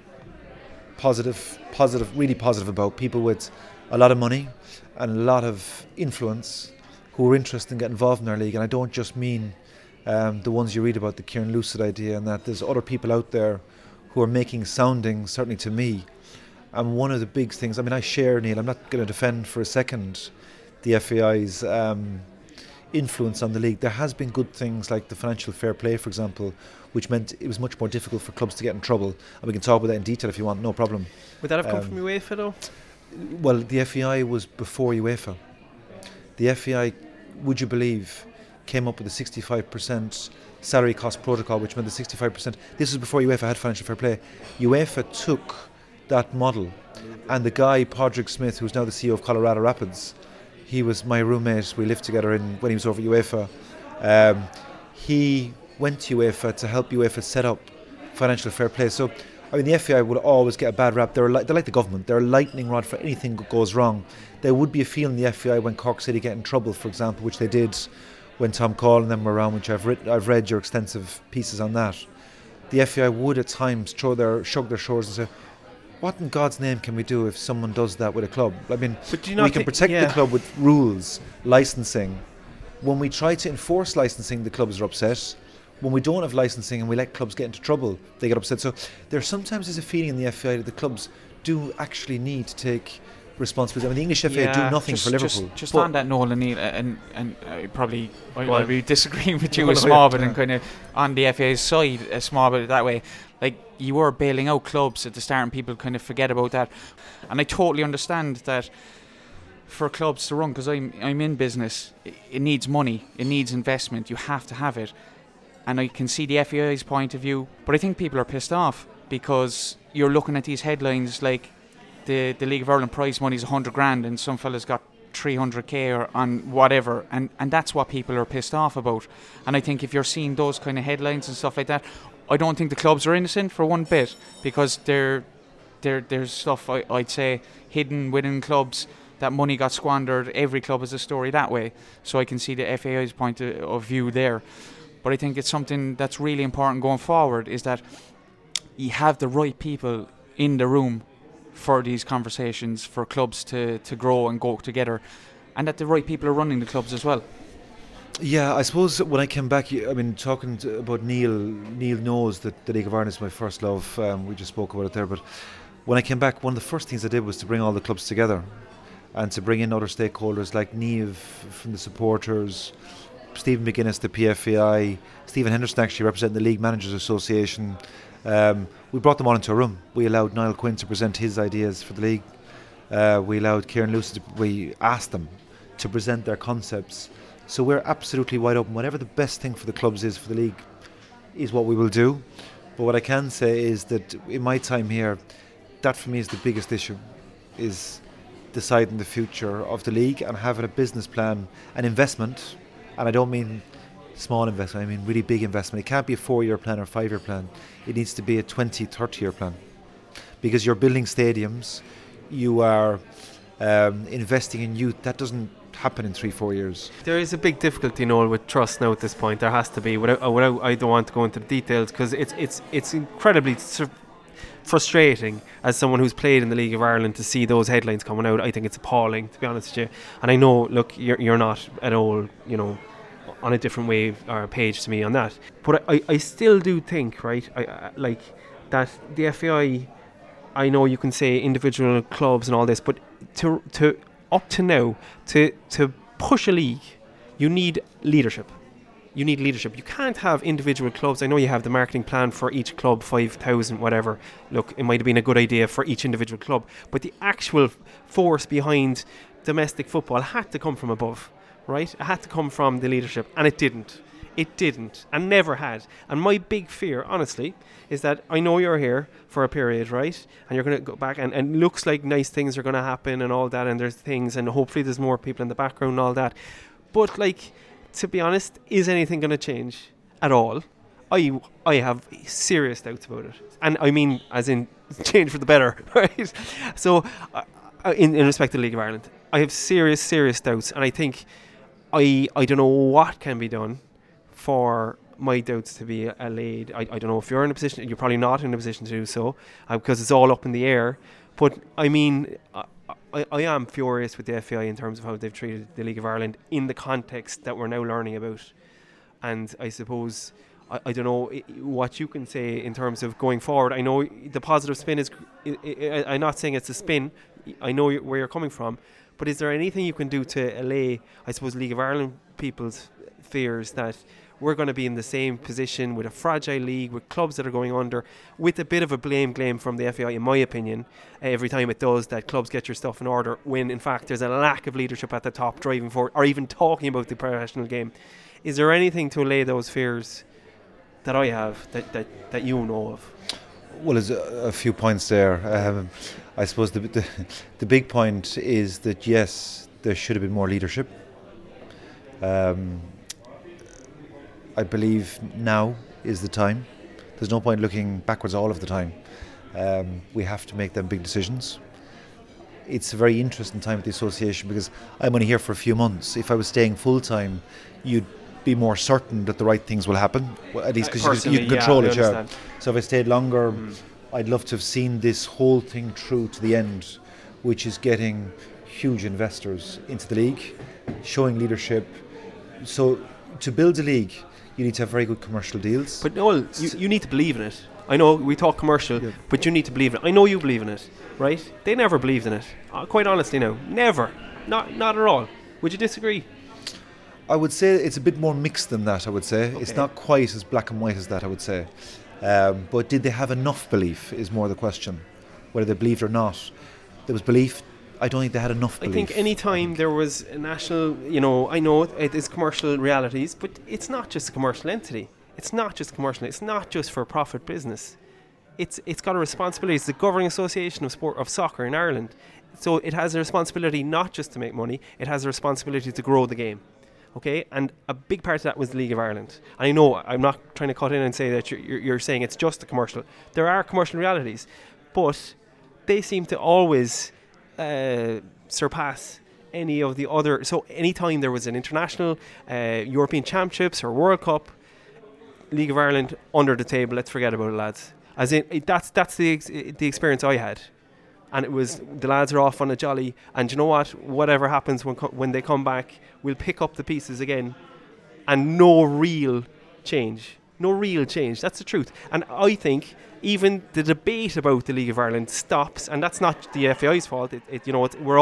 really positive about. People with a lot of money and a lot of influence who are interested in getting involved in our league. And I don't just mean the ones you read about, the Kieran Lucid idea, and that there's other people out there who are making soundings, certainly to me. And one of the big things, I mean, I share, Neil, I'm not going to defend for a second the FAI's influence on the league. There has been good things like the financial fair play, for example, which meant it was much more difficult for clubs to get in trouble. And we can talk about that in detail if you want, no problem. Would that have come from UEFA though? Well, the FAI was before UEFA. The FAI, would you believe, came up with a 65% salary cost protocol, which meant the 65%. This was before UEFA had financial fair play. UEFA took that model, and the guy, Padraig Smith, who's now the CEO of Colorado Rapids, he was my roommate. We lived together when he was over at UEFA. He went to UEFA to help UEFA set up financial fair play. So, I mean, the FAI would always get a bad rap. They're like the government. They're a lightning rod for anything that goes wrong. There would be a feel in the FAI when Cork City get in trouble, for example, which they did when Tom Call and them were around, which I've read your extensive pieces on that. The FAI would at times shrug their shoulders and say, what in God's name can we do if someone does that with a club? I mean, we can protect the club with rules, licensing. When we try to enforce licensing, the clubs are upset. When we don't have licensing and we let clubs get into trouble, they get upset. So there sometimes is a feeling in the FAI that the clubs do actually need to take responsibility. I mean, the English FA do nothing for Liverpool. Just on that note, Neil, and I'll be disagreeing with you a small bit, and kind of on the FA's side a small bit that way. Like, you were bailing out clubs at the start and people kind of forget about that. And I totally understand that for clubs to run, because I'm in business, it needs money, it needs investment, you have to have it. And I can see the FAI's point of view, but I think people are pissed off because you're looking at these headlines like the League of Ireland prize money is 100 grand and some fella's got 300k or on whatever, and that's what people are pissed off about. And I think if you're seeing those kind of headlines and stuff like that, I don't think the clubs are innocent for one bit, because there's stuff I'd say hidden within clubs. That money got squandered. Every club has a story that way, so I can see the FAI's point of view there. But I think it's something that's really important going forward, is that you have the right people in the room for these conversations, for clubs to grow and go together, and that the right people are running the clubs as well. Yeah, I suppose when I came back, I mean, talking about Neil knows that the League of Ireland is my first love. We just spoke about it there, but when I came back, one of the first things I did was to bring all the clubs together and to bring in other stakeholders like Niamh from the supporters, Stephen McGuinness, the PFAI, Stephen Henderson actually representing the League Managers Association. We brought them all into a room. We allowed Niall Quinn to present his ideas for the league. We allowed Kieran Lucid, we asked them to present their concepts. So we're absolutely wide open. Whatever the best thing for the clubs is for the league is what we will do. But what I can say is that in my time here, that for me is the biggest issue, is deciding the future of the league and having a business plan, an investment. And I don't mean small investment, I mean really big investment. It can't be a 4-year plan or 5-year plan. It needs to be a 20, 30-year plan. Because you're building stadiums, you are investing in youth. That doesn't happen in 3-4 years. There is a big difficulty, Noel, with trust now at this point. There has to be. Without I don't want to go into the details, because it's incredibly frustrating as someone who's played in the League of Ireland to see those headlines coming out. I think it's appalling, to be honest with you. And I know, look, you're not at all, on a different wave or page to me on that. But I still do think, right, I like that the FAI, I know you can say individual clubs and all this, but to up to now, to push a league, you need leadership. You need leadership. You can't have individual clubs. I know you have the marketing plan for each club, 5,000, whatever. Look, it might have been a good idea for each individual club, but the actual force behind domestic football had to come from above, right? It had to come from the leadership, and it didn't. It didn't, and never had. And my big fear, honestly, is that I know you're here for a period, right? And you're going to go back, and looks like nice things are going to happen and all that, and there's things, and hopefully there's more people in the background and all that. But, like, to be honest, is anything going to change at all? I have serious doubts about it. And I mean, as in change for the better, right? So, in respect to the League of Ireland, I have serious doubts, and I think I don't know what can be done for my doubts to be allayed. I don't know if you're in a position. You're probably not in a position to do so because it's all up in the air. But I mean, I am furious with the FAI in terms of how they've treated the League of Ireland in the context that we're now learning about. And I suppose, I don't know what you can say in terms of going forward. I know the positive spin is, I'm not saying it's a spin. I know where you're coming from. But is there anything you can do to allay, I suppose, League of Ireland people's fears that we're going to be in the same position with a fragile league, with clubs that are going under, with a bit of a blame from the FAI, in my opinion, every time it does that clubs get your stuff in order, when in fact there's a lack of leadership at the top driving forward, or even talking about the professional game. Is there anything to allay those fears that I have, that you know of? Well, there's a few points there. I suppose the big point is that, yes, there should have been more leadership. I believe now is the time. There's no point looking backwards all of the time. We have to make them big decisions. It's a very interesting time at the association because I'm only here for a few months. If I was staying full time, you'd be more certain that the right things will happen, well, at least because you can control it. Yeah. So if I stayed longer, I'd love to have seen this whole thing through to the end, which is getting huge investors into the league, showing leadership. So to build a league, you need to have very good commercial deals. But Noel, you need to believe in it. I know we talk commercial, but you need to believe in it. I know you believe in it, right? They never believed in it. Quite honestly now. Never. Not at all. Would you disagree? I would say it's a bit more mixed than that, I would say. Okay. It's not quite as black and white as that, I would say. But did they have enough belief is more the question. Whether they believed or not. There was belief. I don't think they had enough belief. I think any time there was a national, I know it is commercial realities, but it's not just a commercial entity. It's not just commercial. It's not just for profit business. It's got a responsibility. It's the governing association of soccer in Ireland. So it has a responsibility not just to make money. It has a responsibility to grow the game. Okay, and a big part of that was the League of Ireland. And I know I'm not trying to cut in and say that you're saying it's just a commercial. There are commercial realities, but they seem to always surpass any of the other. So anytime there was an international European Championships or World Cup, League of Ireland under the table, let's forget about it, lads. As in, that's the experience I had. And it was, the lads are off on a jolly, and you know what? Whatever happens when they come back, we'll pick up the pieces again, and no real change. That's the truth. And I think even the debate about the League of Ireland stops, and that's not the FAI's fault. We're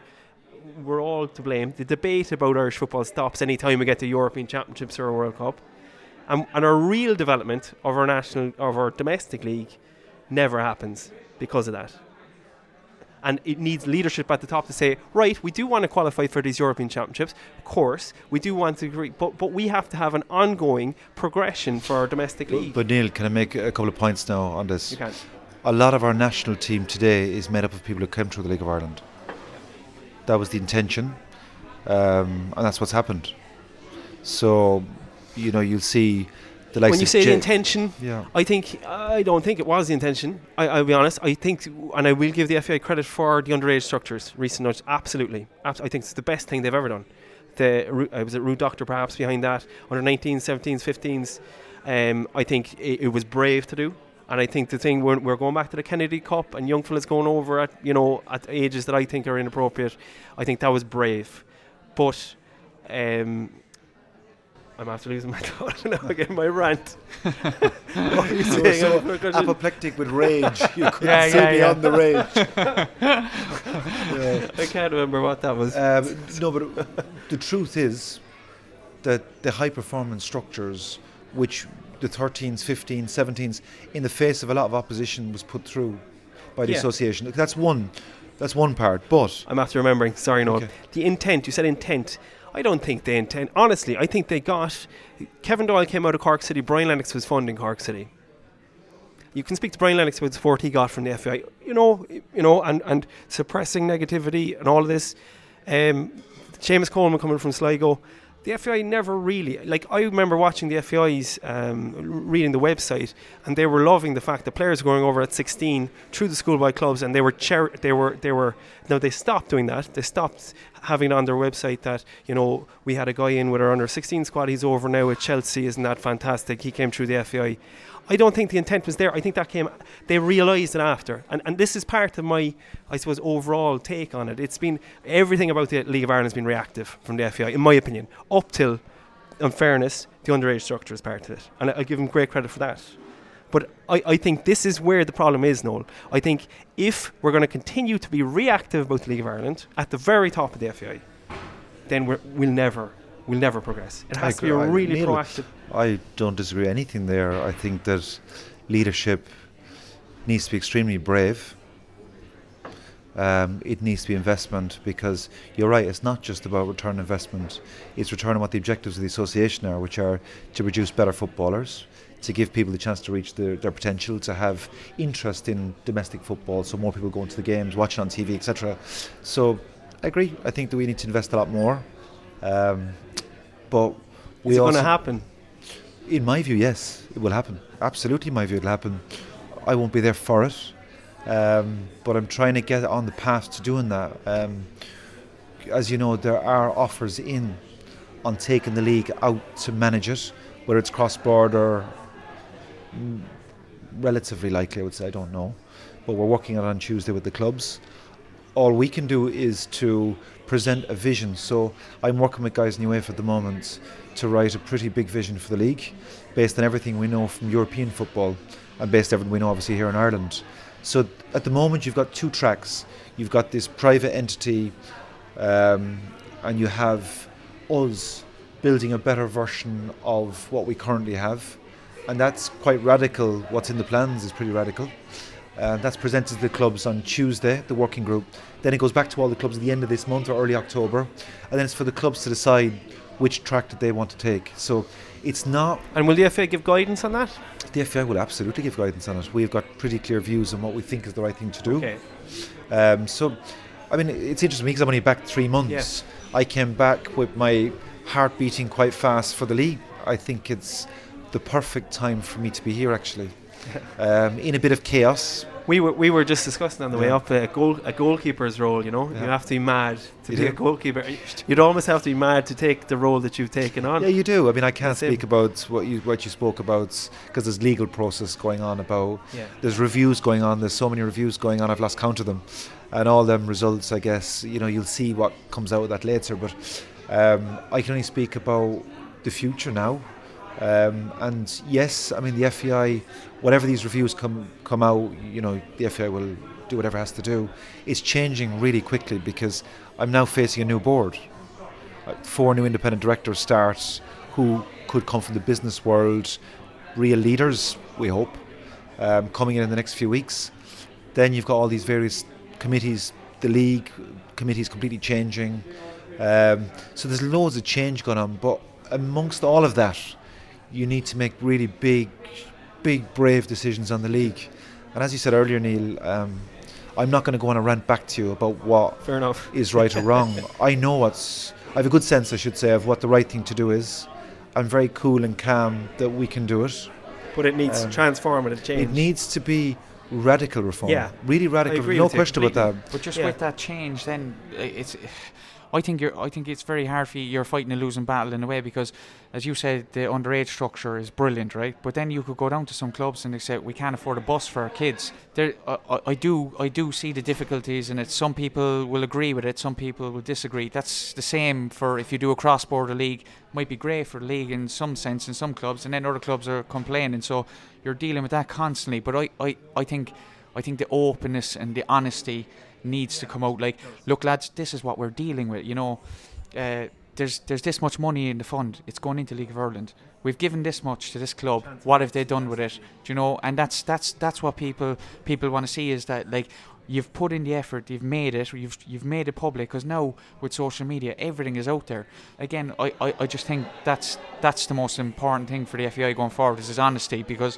all to blame. The debate about Irish football stops any time we get to European Championships or a World Cup, and our real development of our domestic league never happens because of that. And it needs leadership at the top to say, right, we do want to qualify for these European Championships. Of course, we do want to agree. But we have to have an ongoing progression for our domestic league. But Neil, can I make a couple of points now on this? You can. A lot of our national team today is made up of people who came through the League of Ireland. That was the intention. And that's what's happened. So, you'll see the likes of... When you say the intention, yeah. I don't think it was the intention. I'll be honest. I think, and I will give the FAI credit for the underage structures, recent nudge. Absolutely. I think it's the best thing they've ever done. Was it Rude Doctor perhaps behind that? Under 19s, 17s, 15s. I think it was brave to do. And I think the thing, we're going back to the Kennedy Cup and young fellas going over at ages that I think are inappropriate. I think that was brave. But... I'm after losing my thought now again, my rant. What are you saying? So apoplectic with rage. You couldn't see beyond the rage. I can't remember what that was. No, but the truth is that the high-performance structures, which the 13s, 15s, 17s, in the face of a lot of opposition, was put through by the association. That's one part, but... I'm after remembering. Sorry, Noel. Okay. The intent, you said intent. I don't think they intend. Honestly, I think they got... Kevin Doyle came out of Cork City. Brian Lennox was funding Cork City. You can speak to Brian Lennox about the support he got from the FAI. And suppressing negativity and all of this. Seamus Coleman coming from Sligo. the FAI never really, like, I remember watching the FAI's, reading the website, and they were loving the fact that players were going over at 16 through the schoolboy clubs, and they stopped doing that. They stopped having on their website that, we had a guy in with our under 16 squad, he's over now at Chelsea, isn't that fantastic? He came through the FAI. I don't think the intent was there. I think they realised it after. And this is part of my, I suppose, overall take on it. It's been, everything about the League of Ireland has been reactive from the FAI, in my opinion. Up till, in fairness, the underage structure is part of it. And I give them great credit for that. But I think this is where the problem is, Noel. I think if we're going to continue to be reactive about the League of Ireland, at the very top of the FAI, then we'll never progress. It has to be really proactive. I don't disagree with anything there. I think that leadership needs to be extremely brave. It needs to be investment, because you're right, it's not just about return on investment, it's return on what the objectives of the association are, which are to produce better footballers, to give people the chance to reach their potential, to have interest in domestic football, so more people go into the games, watch it on TV, etc. So I agree, I think that we need to invest a lot more. But is it going to happen? In my view, yes, it will happen. Absolutely, in my view, it'll happen. I won't be there for it, but I'm trying to get on the path to doing that. As you know, there are offers in on taking the league out to manage it, whether it's cross-border, relatively likely, I would say, I don't know. But we're working on Tuesday with the clubs. All we can do is to present a vision. So I'm working with guys in UEFA at the moment to write a pretty big vision for the league, based on everything we know from European football and based on everything we know obviously here in Ireland. So at the moment you've got two tracks. You've got this private entity, and you have us building a better version of what we currently have, and that's quite radical. What's in the plans is pretty radical. That's presented to the clubs on Tuesday, the working group. Then it goes back to all the clubs at the end of this month or early October, and then it's for the clubs to decide which track that they want to take. So it's not... And will the FA give guidance on that? The FA will absolutely give guidance on it. We've got pretty clear views on what we think is the right thing to do. Okay. So, I mean, it's interesting because I'm only back 3 months. Yes. I came back with my heart beating quite fast for the league. I think it's the perfect time for me to be here, actually. In a bit of chaos. We were just discussing on the way up a goalkeeper's role. You have to be mad to be a goalkeeper. You'd almost have to be mad to take the role that you've taken on. Yeah, you do. I mean, I can't speak about what you spoke about, because there's legal process going on about. Yeah. There's reviews going on. There's so many reviews going on. I've lost count of them, and all them results. I guess you'll see what comes out of that later. But I can only speak about the future now. And yes, I mean the FAI, whatever these reviews come out, the FAI will do whatever it has to do. It's changing really quickly because I'm now facing a new board. 4 new independent directors start, who could come from the business world, real leaders, we hope, coming in the next few weeks. Then you've got all these various committees, the league committees completely changing. So there's loads of change going on, but amongst all of that, you need to make really big, brave decisions on the league. And as you said earlier, Neil, I'm not going to go on a rant back to you about what Fair enough. is right or wrong. I have a good sense, I should say, of what the right thing to do is. I'm very cool and calm that we can do it. But it needs transformative change. It needs to be radical reform. Yeah. Really radical. No question about that. But just with that change, then I think it's very hard for you. You're fighting a losing battle in a way, because, as you said, the underage structure is brilliant, right? But then you could go down to some clubs and they say we can't afford a bus for our kids. I do see the difficulties in it. Some people will agree with it, some people will disagree. That's the same for if you do a cross-border league. Might be great for the league in some sense in some clubs, and then other clubs are complaining. So you're dealing with that constantly. But I think the openness and the honesty needs to come out. Like, look, lads, this is what we're dealing with. There's this much money in the fund. It's going into League of Ireland. We've given this much to this club. What have they done with it? And that's what people want to see, is that, like, you've put in the effort, you've made it, you've made it public. Because now with social media, everything is out there. Again, I just think that's the most important thing for the FAI going forward, is honesty, because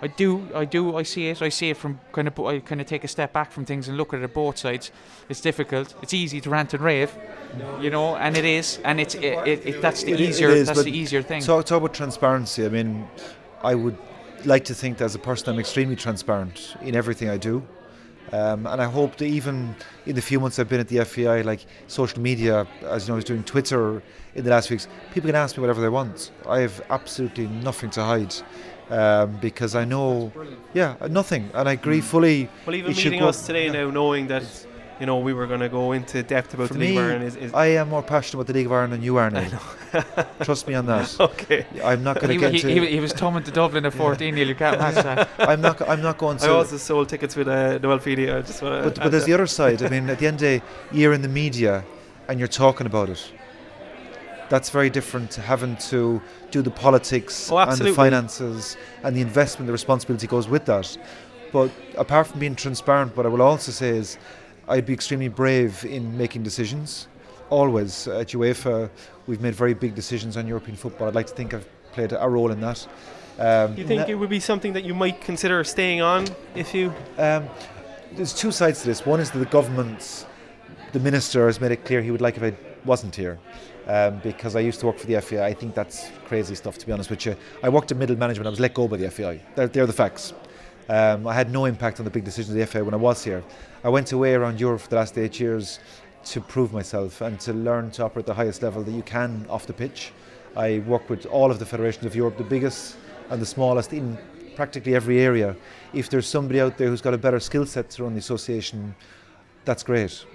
I do. I see it from I kind of take a step back from things and look at it both sides. It's difficult. It's easy to rant and rave, and it is, and that's the easier thing. So talk about transparency. I mean, I would like to think that as a person I'm extremely transparent in everything I do. And I hope that even in the few months I've been at the FAI, like social media, as you know, I was doing Twitter in the last weeks, people can ask me whatever they want. I have absolutely nothing to hide. Because I know, nothing, and I agree fully. Well, even meeting us today now, knowing that we were going to go into depth about the League of Ireland is I am more passionate about the League of Ireland than you are now. Trust me on that. Okay. I'm not going to get into. He was tumbling to Dublin at 14. You can't match that. I'm not going to. I also sold tickets with Noel Feedy. I just want to. But there's the other side. I mean, at the end of the day, you're in the media and you're talking about it. That's very different to having to do the politics and the finances and the investment, the responsibility goes with that. But apart from being transparent, what I will also say is I'd be extremely brave in making decisions. Always. At UEFA, we've made very big decisions on European football. I'd like to think I've played a role in that. You think it would be something that you might consider staying on if you... There's two sides to this. One is that the minister has made it clear he would like if I wasn't here. Because I used to work for the FAI. I think that's crazy stuff, to be honest with you. I worked in middle management. I was let go by the FAI. They're the facts. I had no impact on the big decisions of the FAI when I was here. I went away around Europe for the last 8 years to prove myself and to learn to operate at the highest level that you can off the pitch. I work with all of the federations of Europe, the biggest and the smallest, in practically every area. If there's somebody out there who's got a better skill set to run the association, that's great.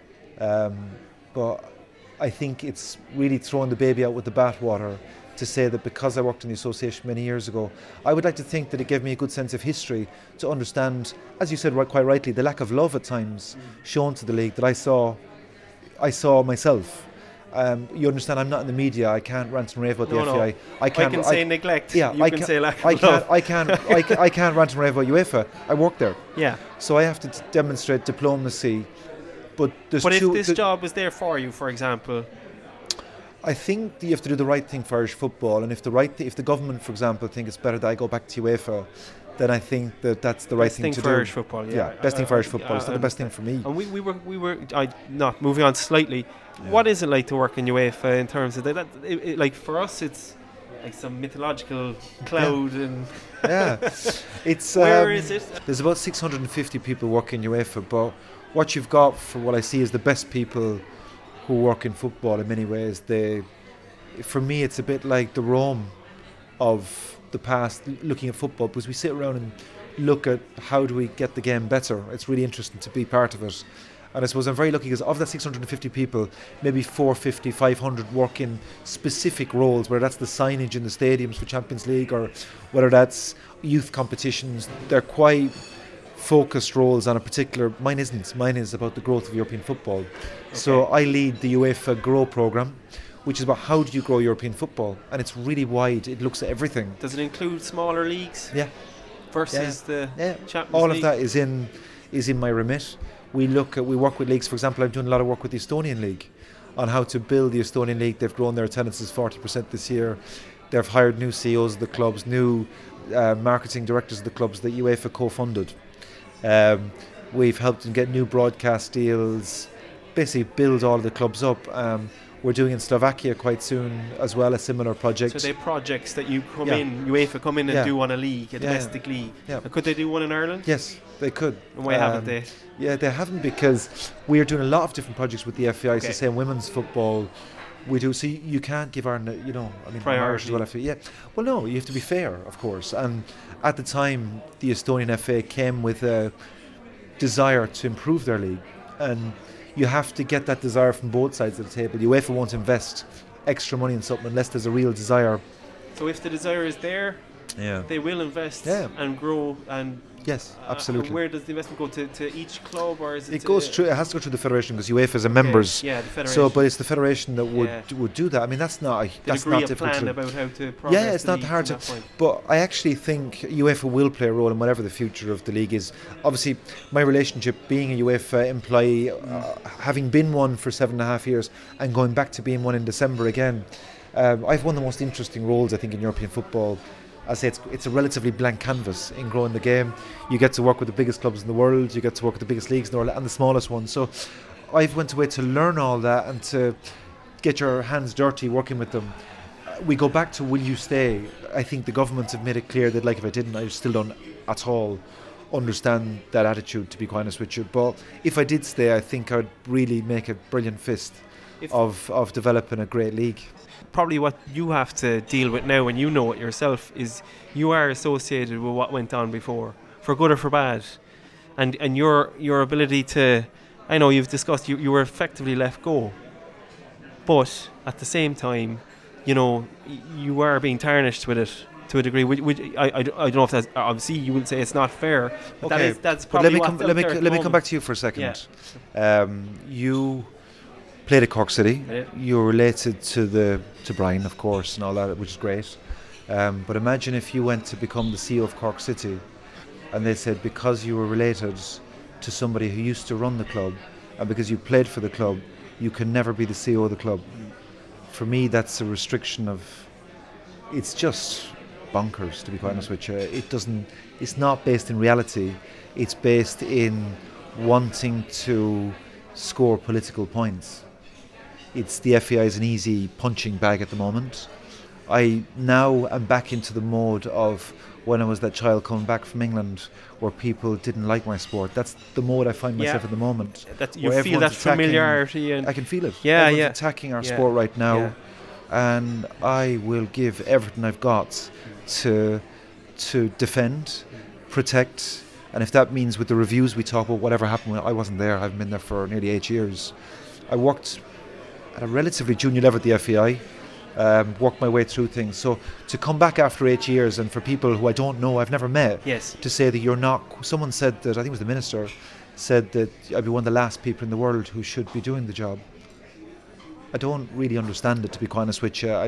But I think it's really throwing the baby out with the bathwater to say that because I worked in the association many years ago, I would like to think that it gave me a good sense of history to understand, as you said quite rightly, the lack of love at times shown to the league that I saw myself. You understand, I'm not in the media. I can't rant and rave about the FAI. I can say neglect. Yeah, you can say lack of love. I can't rant and rave about UEFA. I work there. Yeah. So I have to demonstrate diplomacy. But if this job was there for you, for example, I think you have to do the right thing for Irish football, and if the government, for example, think it's better that I go back to UEFA, then I think that's the right thing to do. Best thing for Irish football, yeah. Best thing for Irish football. It's not the best thing for me. And we were not moving on slightly. Yeah. What is it like to work in UEFA in terms of that? Like for us, it's like some mythological cloud and. Yeah, it's. Where is it? There's about 650 people working in UEFA, but what you've got, for what I see, is the best people who work in football in many ways. For me, it's a bit like the Rome of the past, looking at football, because we sit around and look at how do we get the game better. It's really interesting to be part of it. And I suppose I'm very lucky because of that 650 people, maybe 450, 500 work in specific roles, whether that's the signage in the stadiums for Champions League or whether that's youth competitions. They're quite focused roles on a particular. Mine isn't. Mine is about the growth of European football. Okay. So I lead the UEFA Grow programme, which is about how do you grow European football, and it's really wide. It looks at everything. Does it include smaller leagues? Yeah. Versus the Champions all League? Of that is in my remit. We work with leagues. For example, I'm doing a lot of work with the Estonian League on how to build the Estonian League. They've grown their attendances 40% this year. They've hired new CEOs of the clubs, new marketing directors of the clubs that UEFA co-funded. We've helped them get new broadcast deals, basically build all the clubs up. We're doing in Slovakia quite soon as well, a similar project. So they're projects that you UEFA come in and do on a league, a domestic league. Yeah. Could they do one in Ireland? Yes, they could. And why haven't they? Yeah, they haven't, because we're doing a lot of different projects with the FAI. It's the same women's football. We do. So you can't give Ireland, priority. What I feel. Yeah. Well, no, you have to be fair, of course. And at the time, the Estonian FA came with a desire to improve their league, and you have to get that desire from both sides of the table. UEFA won't invest extra money in something unless there's a real desire. So if the desire is there, they will invest and grow. And yes, absolutely. And where does the investment go to each club, or is it? It goes through. It has to go through the federation because UEFA is a members. Yeah, the federation. So, but it's the federation that would do that. I mean, that's not difficult. Plan about how to progress. Yeah, it's not hard to. But I actually think UEFA will play a role in whatever the future of the league is. Obviously, my relationship, being a UEFA employee, having been one for 7.5 years, and going back to being one in December again, I've one of the most interesting roles I think in European football, I say it's a relatively blank canvas in growing the game. You get to work with the biggest clubs in the world, you get to work with the biggest leagues in the world and the smallest ones. So I've went away to learn all that and to get your hands dirty working with them. We go back to will you stay? I think the governments have made it clear that, like, if I didn't, I still don't at all understand that attitude, to be quite honest with you. But if I did stay, I think I'd really make a brilliant fist of developing a great league. Probably what you have to deal with now, and you know it yourself, is you are associated with what went on before, for good or for bad, and your ability to, I know you've discussed you were effectively left go, but at the same time, you know, you are being tarnished with it to a degree. Which I don't know if that's, obviously you would say it's not fair. But okay, that's probably let me come back to you for a second. Yeah. You played at Cork City. Yeah. You're related to Brian, of course, and all that, which is great. But imagine if you went to become the CEO of Cork City, and they said because you were related to somebody who used to run the club, and because you played for the club, you can never be the CEO of the club. For me, that's a restriction of. It's just bonkers, to be quite honest with you. It's not based in reality. It's based in wanting to score political points. It's the FAI is an easy punching bag at the moment. I now am back into the mode of when I was that child coming back from England where people didn't like my sport. That's the mode I find myself at the moment. You feel that familiarity. And I can feel it. Yeah, everyone's attacking our sport right now. And I will give everything I've got to defend, protect, and if that means with the reviews we talk about whatever happened, I wasn't there. I've been there for nearly 8 years. I worked at a relatively junior level at the FAI, worked my way through things. So to come back after 8 years and for people who I don't know, I've never met, to say that you're not, someone said that, I think it was the minister, said that I'd be one of the last people in the world who should be doing the job. I don't really understand it, to be quite honest with you.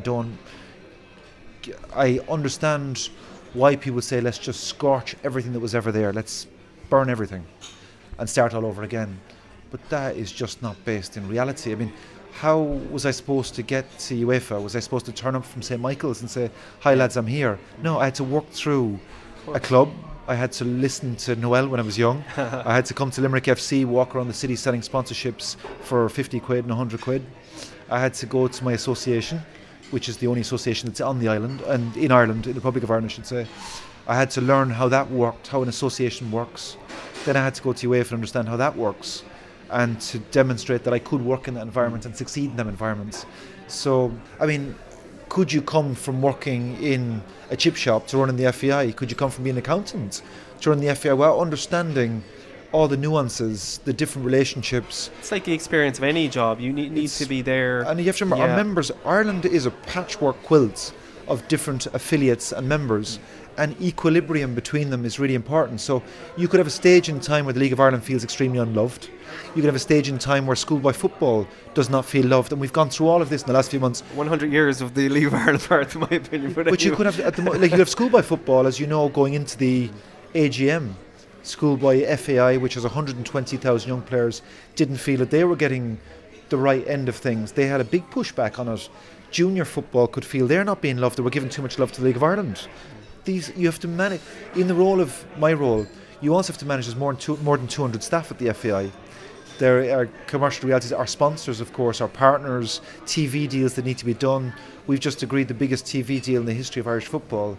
I understand why people say let's just scorch everything that was ever there, let's burn everything and start all over again. But that is just not based in reality. I mean, how was I supposed to get to UEFA? Was I supposed to turn up from St. Michael's and say, hi lads, I'm here? No, I had to work through a club. I had to listen to Noel when I was young. I had to come to Limerick FC, walk around the city selling sponsorships for 50 quid and 100 quid. I had to go to my association, which is the only association that's on the island, and in Ireland, in the Republic of Ireland I should say. I had to learn how that worked, how an association works. Then I had to go to UEFA and understand how that works, and to demonstrate that I could work in that environment and succeed in that environment. So, I mean, could you come from working in a chip shop to running the FAI? Could you come from being an accountant to run the FAI without understanding all the nuances, the different relationships? It's like the experience of any job. You need to be there. And you have to remember, our members, Ireland is a patchwork quilt of different affiliates and members, and equilibrium between them is really important. So you could have a stage in time where the League of Ireland feels extremely unloved. You could have a stage in time where schoolboy football does not feel loved, and we've gone through all of this in the last few months. 100 years of the League of Ireland part, in my opinion. But you could have, like you have schoolboy football, as you know, going into the AGM. Schoolboy FAI, which has 120,000 young players, didn't feel that they were getting the right end of things. They had a big pushback on it. Junior football could feel they're not being loved. They were giving too much love to the League of Ireland. These you have to manage. In the role of my role, you also have to manage. There's more than 200 staff at the FAI. There are commercial realities. Our sponsors, of course, our partners, TV deals that need to be done. We've just agreed the biggest TV deal in the history of Irish football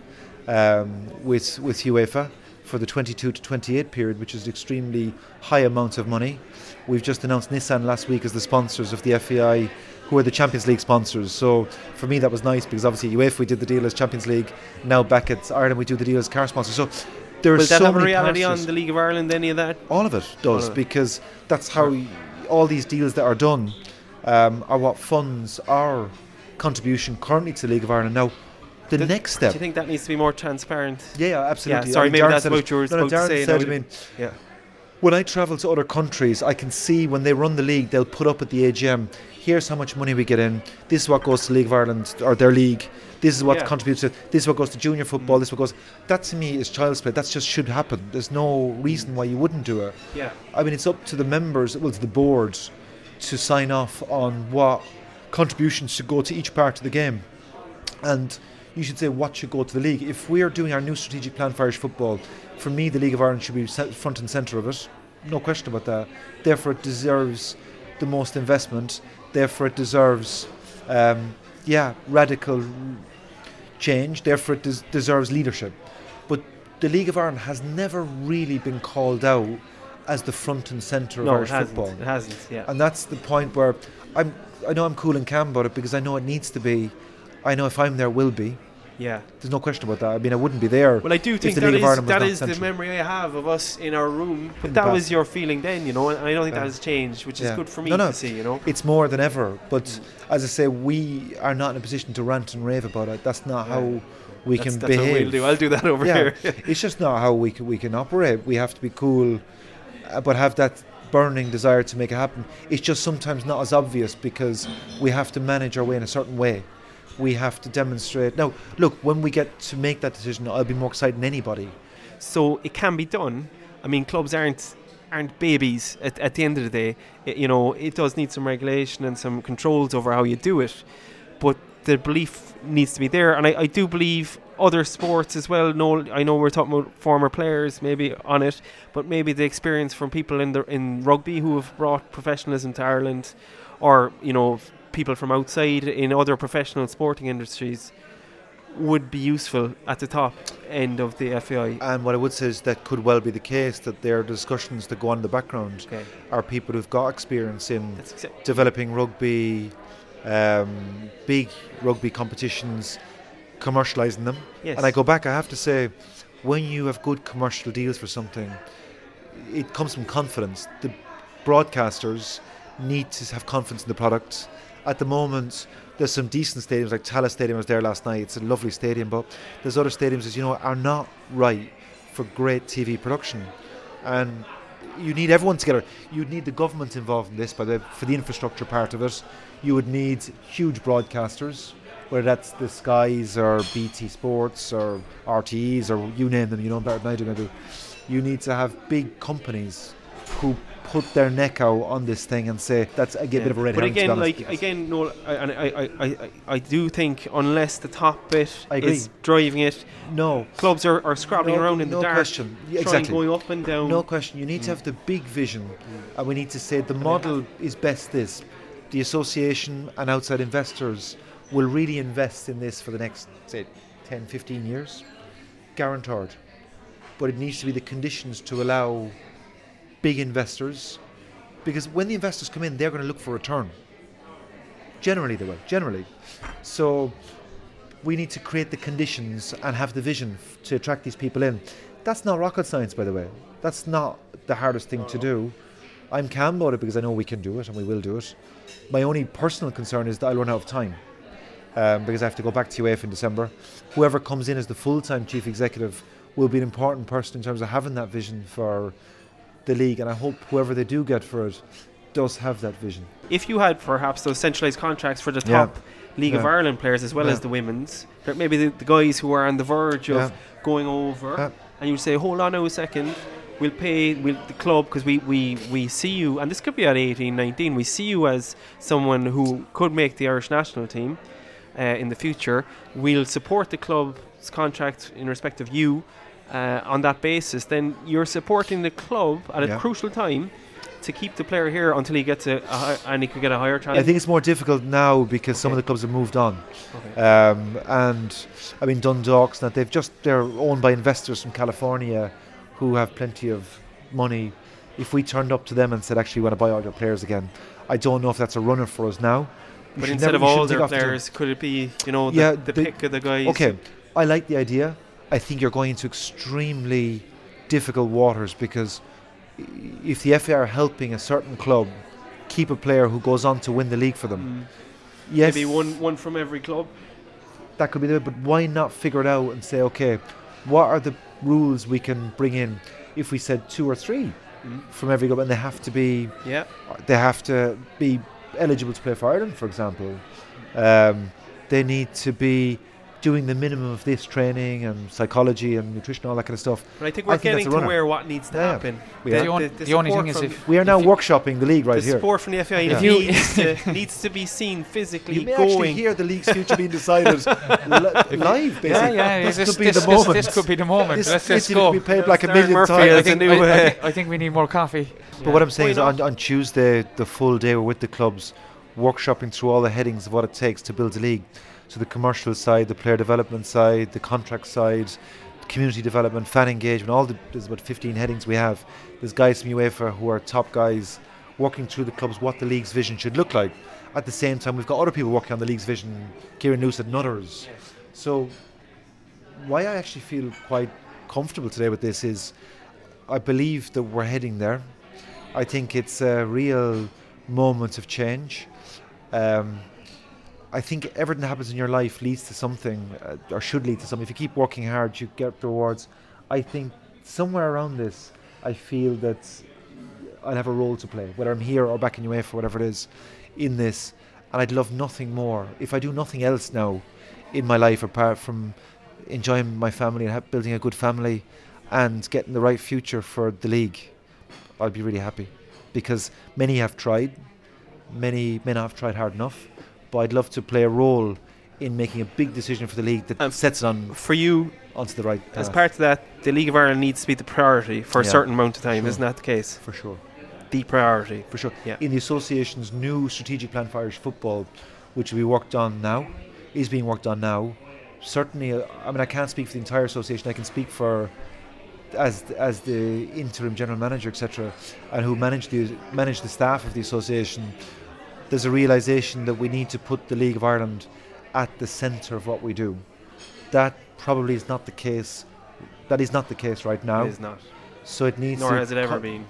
with UEFA for the 22 to 28 period, which is an extremely high amount of money. We've just announced Nissan last week as the sponsors of the FAI, who are the Champions League sponsors. So for me that was nice, because obviously UEFA we did the deal as Champions League, now back at Ireland we do the deal as car sponsors. So there's Will that so have a many reality parts on the League of Ireland, any of that? All of it does, because that's how all these deals that are done are what funds our contribution currently to the League of Ireland. Now the next step. Do you think that needs to be more transparent? Yeah, absolutely. Yeah, sorry, maybe that's what you were supposed to say. I mean, when I travel to other countries, I can see when they run the league, they'll put up at the AGM, here's how much money we get in, this is what goes to the League of Ireland, or their league, this is what contributes to, this is what goes to junior football, this is what goes. That to me is child's play. That just should happen. There's no reason why you wouldn't do it. Yeah. I mean, it's up to the members, well, to the board, to sign off on what contributions should go to each part of the game. And you should say what should go to the league. If we're doing our new strategic plan for Irish football, for me the League of Ireland should be front and centre of it. No question about that. Therefore it deserves the most investment. Therefore it deserves radical change. Therefore it deserves leadership. But the League of Ireland has never really been called out as the front and centre of Irish football. It hasn't, yeah. And that's the point where I know I'm cool and calm about it because I know it needs to be. I know if I'm there, will be. Yeah. There's no question about that. I mean, I wouldn't be there. Well, I do think that is the memory I have of us in our room. But that was your feeling then, and I don't think that has changed, which is good for me to see, It's more than ever. But as I say, we are not in a position to rant and rave about it. That's not how we can behave. That's what we'll do. I'll do that over here. It's just not how we can operate. We have to be cool, but have that burning desire to make it happen. It's just sometimes not as obvious because we have to manage our way in a certain way. We have to demonstrate. Now, look, when we get to make that decision, I'll be more excited than anybody. So it can be done. I mean, clubs aren't babies at the end of the day. It does need some regulation and some controls over how you do it. But the belief needs to be there. And I do believe other sports as well. I know we're talking about former players maybe on it, but maybe the experience from people in rugby who have brought professionalism to Ireland, or people from outside in other professional sporting industries would be useful at the top end of the FAI. And what I would say is that could well be the case, that there are discussions that go on in the background are people who've got experience in developing rugby, big rugby competitions, commercialising them. Yes. And I go back, I have to say, when you have good commercial deals for something, it comes from confidence. The broadcasters need to have confidence in the product. At the moment, there's some decent stadiums, like Tallaght Stadium. I was there last night. It's a lovely stadium, but there's other stadiums, as you know, are not right for great TV production. And you need everyone together. You'd need the government involved in this, by the way, for the infrastructure part of it. You would need huge broadcasters, whether that's the Skies or BT Sports or RTEs or you name them, better than I do. You need to have big companies who put their neck out on this thing and say that's a bit of a red herring. But again, Noel, I do think unless the top bit is driving it, clubs are scrabbling around in the dark, question. Exactly, going up and down. No question. You need to have the big vision, and we need to say the model is best this. The association and outside investors will really invest in this for the next, say, 10, 15 years, guaranteed. But it needs to be the conditions to allow big investors, because when the investors come in, they're going to look for return. Generally they will, So we need to create the conditions and have the vision to attract these people in. That's not rocket science, by the way. That's not the hardest thing to do. I'm calm about it because I know we can do it and we will do it. My only personal concern is that I'll run out of time, because I have to go back to UEFA in December. Whoever comes in as the full-time chief executive will be an important person in terms of having that vision for the league, and I hope whoever they do get for it does have that vision. If you had perhaps those centralised contracts for the top League of Ireland players as well as the women's, maybe the guys who are on the verge of going over, and you say, hold on now a second, we'll pay the club, because we see you, and this could be at 18, 19, we see you as someone who could make the Irish national team in the future. We'll support the club's contract in respect of you on that basis. Then you're supporting the club at a crucial time to keep the player here until he gets and he could get a higher chance. I think it's more difficult now because some of the clubs have moved on. And I mean Dundalk's, that they're owned by investors from California who have plenty of money. If we turned up to them and said, actually, we want to buy all your players again, I don't know if that's a runner for us now. But instead of all their players, could it be, the pick of the guys? Okay, I like the idea. I think you're going into extremely difficult waters, because if the FA are helping a certain club keep a player who goes on to win the league for them, yes, maybe one from every club. That could be the way, but why not figure it out and say, okay, what are the rules we can bring in? If we said 2 or 3 from every club, and they have to be eligible to play for Ireland, for example. They need to be. doing the minimum of this training and psychology and nutrition, all that kind of stuff. But I think we're getting that's a to runner. where what needs to Yeah. happen. We are. The only support thing is from if We are now if you- workshopping the league right the here. support from the FAI Yeah. needs to be seen physically You may actually going. hear the league's future being decided live, basically. yeah, This could be the moment. This could be the moment. This let's city go. will be paid like a Darren million Murphy times. as a new, I think we need more coffee. But what I'm saying is Why not? on Tuesday, the full day we're with the clubs, workshopping through all the headings of what it takes to build a league. So the commercial side, the player development side, the contract side, community development, fan engagement, there's about 15 headings we have. There's guys from UEFA who are top guys working through the clubs what the league's vision should look like. At the same time, we've got other people working on the league's vision, Kieran Newsett and others. So why I actually feel quite comfortable today with this is I believe that we're heading there. I think it's a real moment of change. I think everything that happens in your life leads to something, or should lead to something. If you keep working hard, you get rewards. I think somewhere around this, I feel that I'll have a role to play, whether I'm here or back in UEFA, whatever it is, in this. And I'd love nothing more. If I do nothing else now in my life, apart from enjoying my family and building a good family and getting the right future for the league, I'll be really happy. Because many have tried, many may not have tried hard enough, but I'd love to play a role in making a big decision for the league that sets it on For you, onto the right path. as part of that, the League of Ireland needs to be the priority for a Yeah. certain amount of time. Sure. Isn't that the case? For sure. The priority. For sure. Yeah. In the association's new strategic plan for Irish football, which will be worked on now, is being worked on now. Certainly, I can't speak for the entire association. I can speak for as the interim general manager, etc., and who manage the staff of the association. There's a realisation that we need to put the League of Ireland at the centre of what we do. That probably is not the case. That is not the case right now. It is not. So it needs. Nor to has it ever been.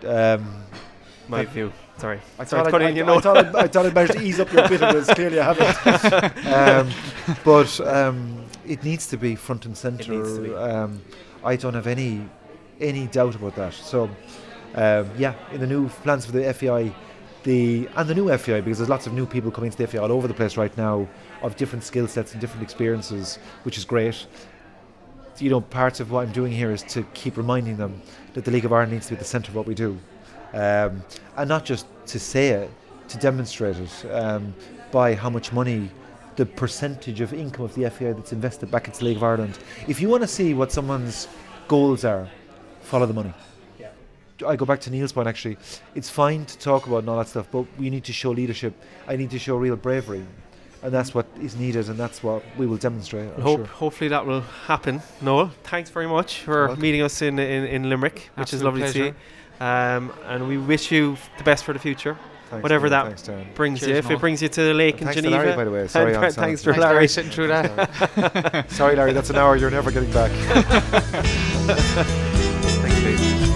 My that- view. Sorry. I Sorry thought to cut in, you know. I thought I'd managed to ease up your bitterness. Clearly, I haven't. But it needs to be front and centre. needs to be. I don't have any doubt about that. So, in the new plans for the FAI, the new FAI, because there's lots of new people coming to the FAI all over the place right now, of different skill sets and different experiences, which is great. Part of what I'm doing here is to keep reminding them that the League of Ireland needs to be at the centre of what we do. And not just to say it, to demonstrate it by how much money, the percentage of income of the FAI that's invested back into the League of Ireland. If you want to see what someone's goals are, follow the money. I go back to Neil's point actually. It's fine to talk about and all that stuff, but we need to show leadership. I need to show real bravery. And that's what is needed, and that's what we will demonstrate. I'm sure. Hopefully that will happen. Noel, thanks very much for meeting us in Limerick, which is Absolute lovely to see. And we wish you the best for the future. Thanks, Whatever Neil. that Thanks, Darren. brings Cheers, you. If Noel. it brings you to the lake in Thanks to Geneva. Larry, by the way. Sorry, And I'm thanks sorry. for Larry Larry. sitting through that. Sorry, Larry, that's an hour you're never getting back. Thanks, Pete.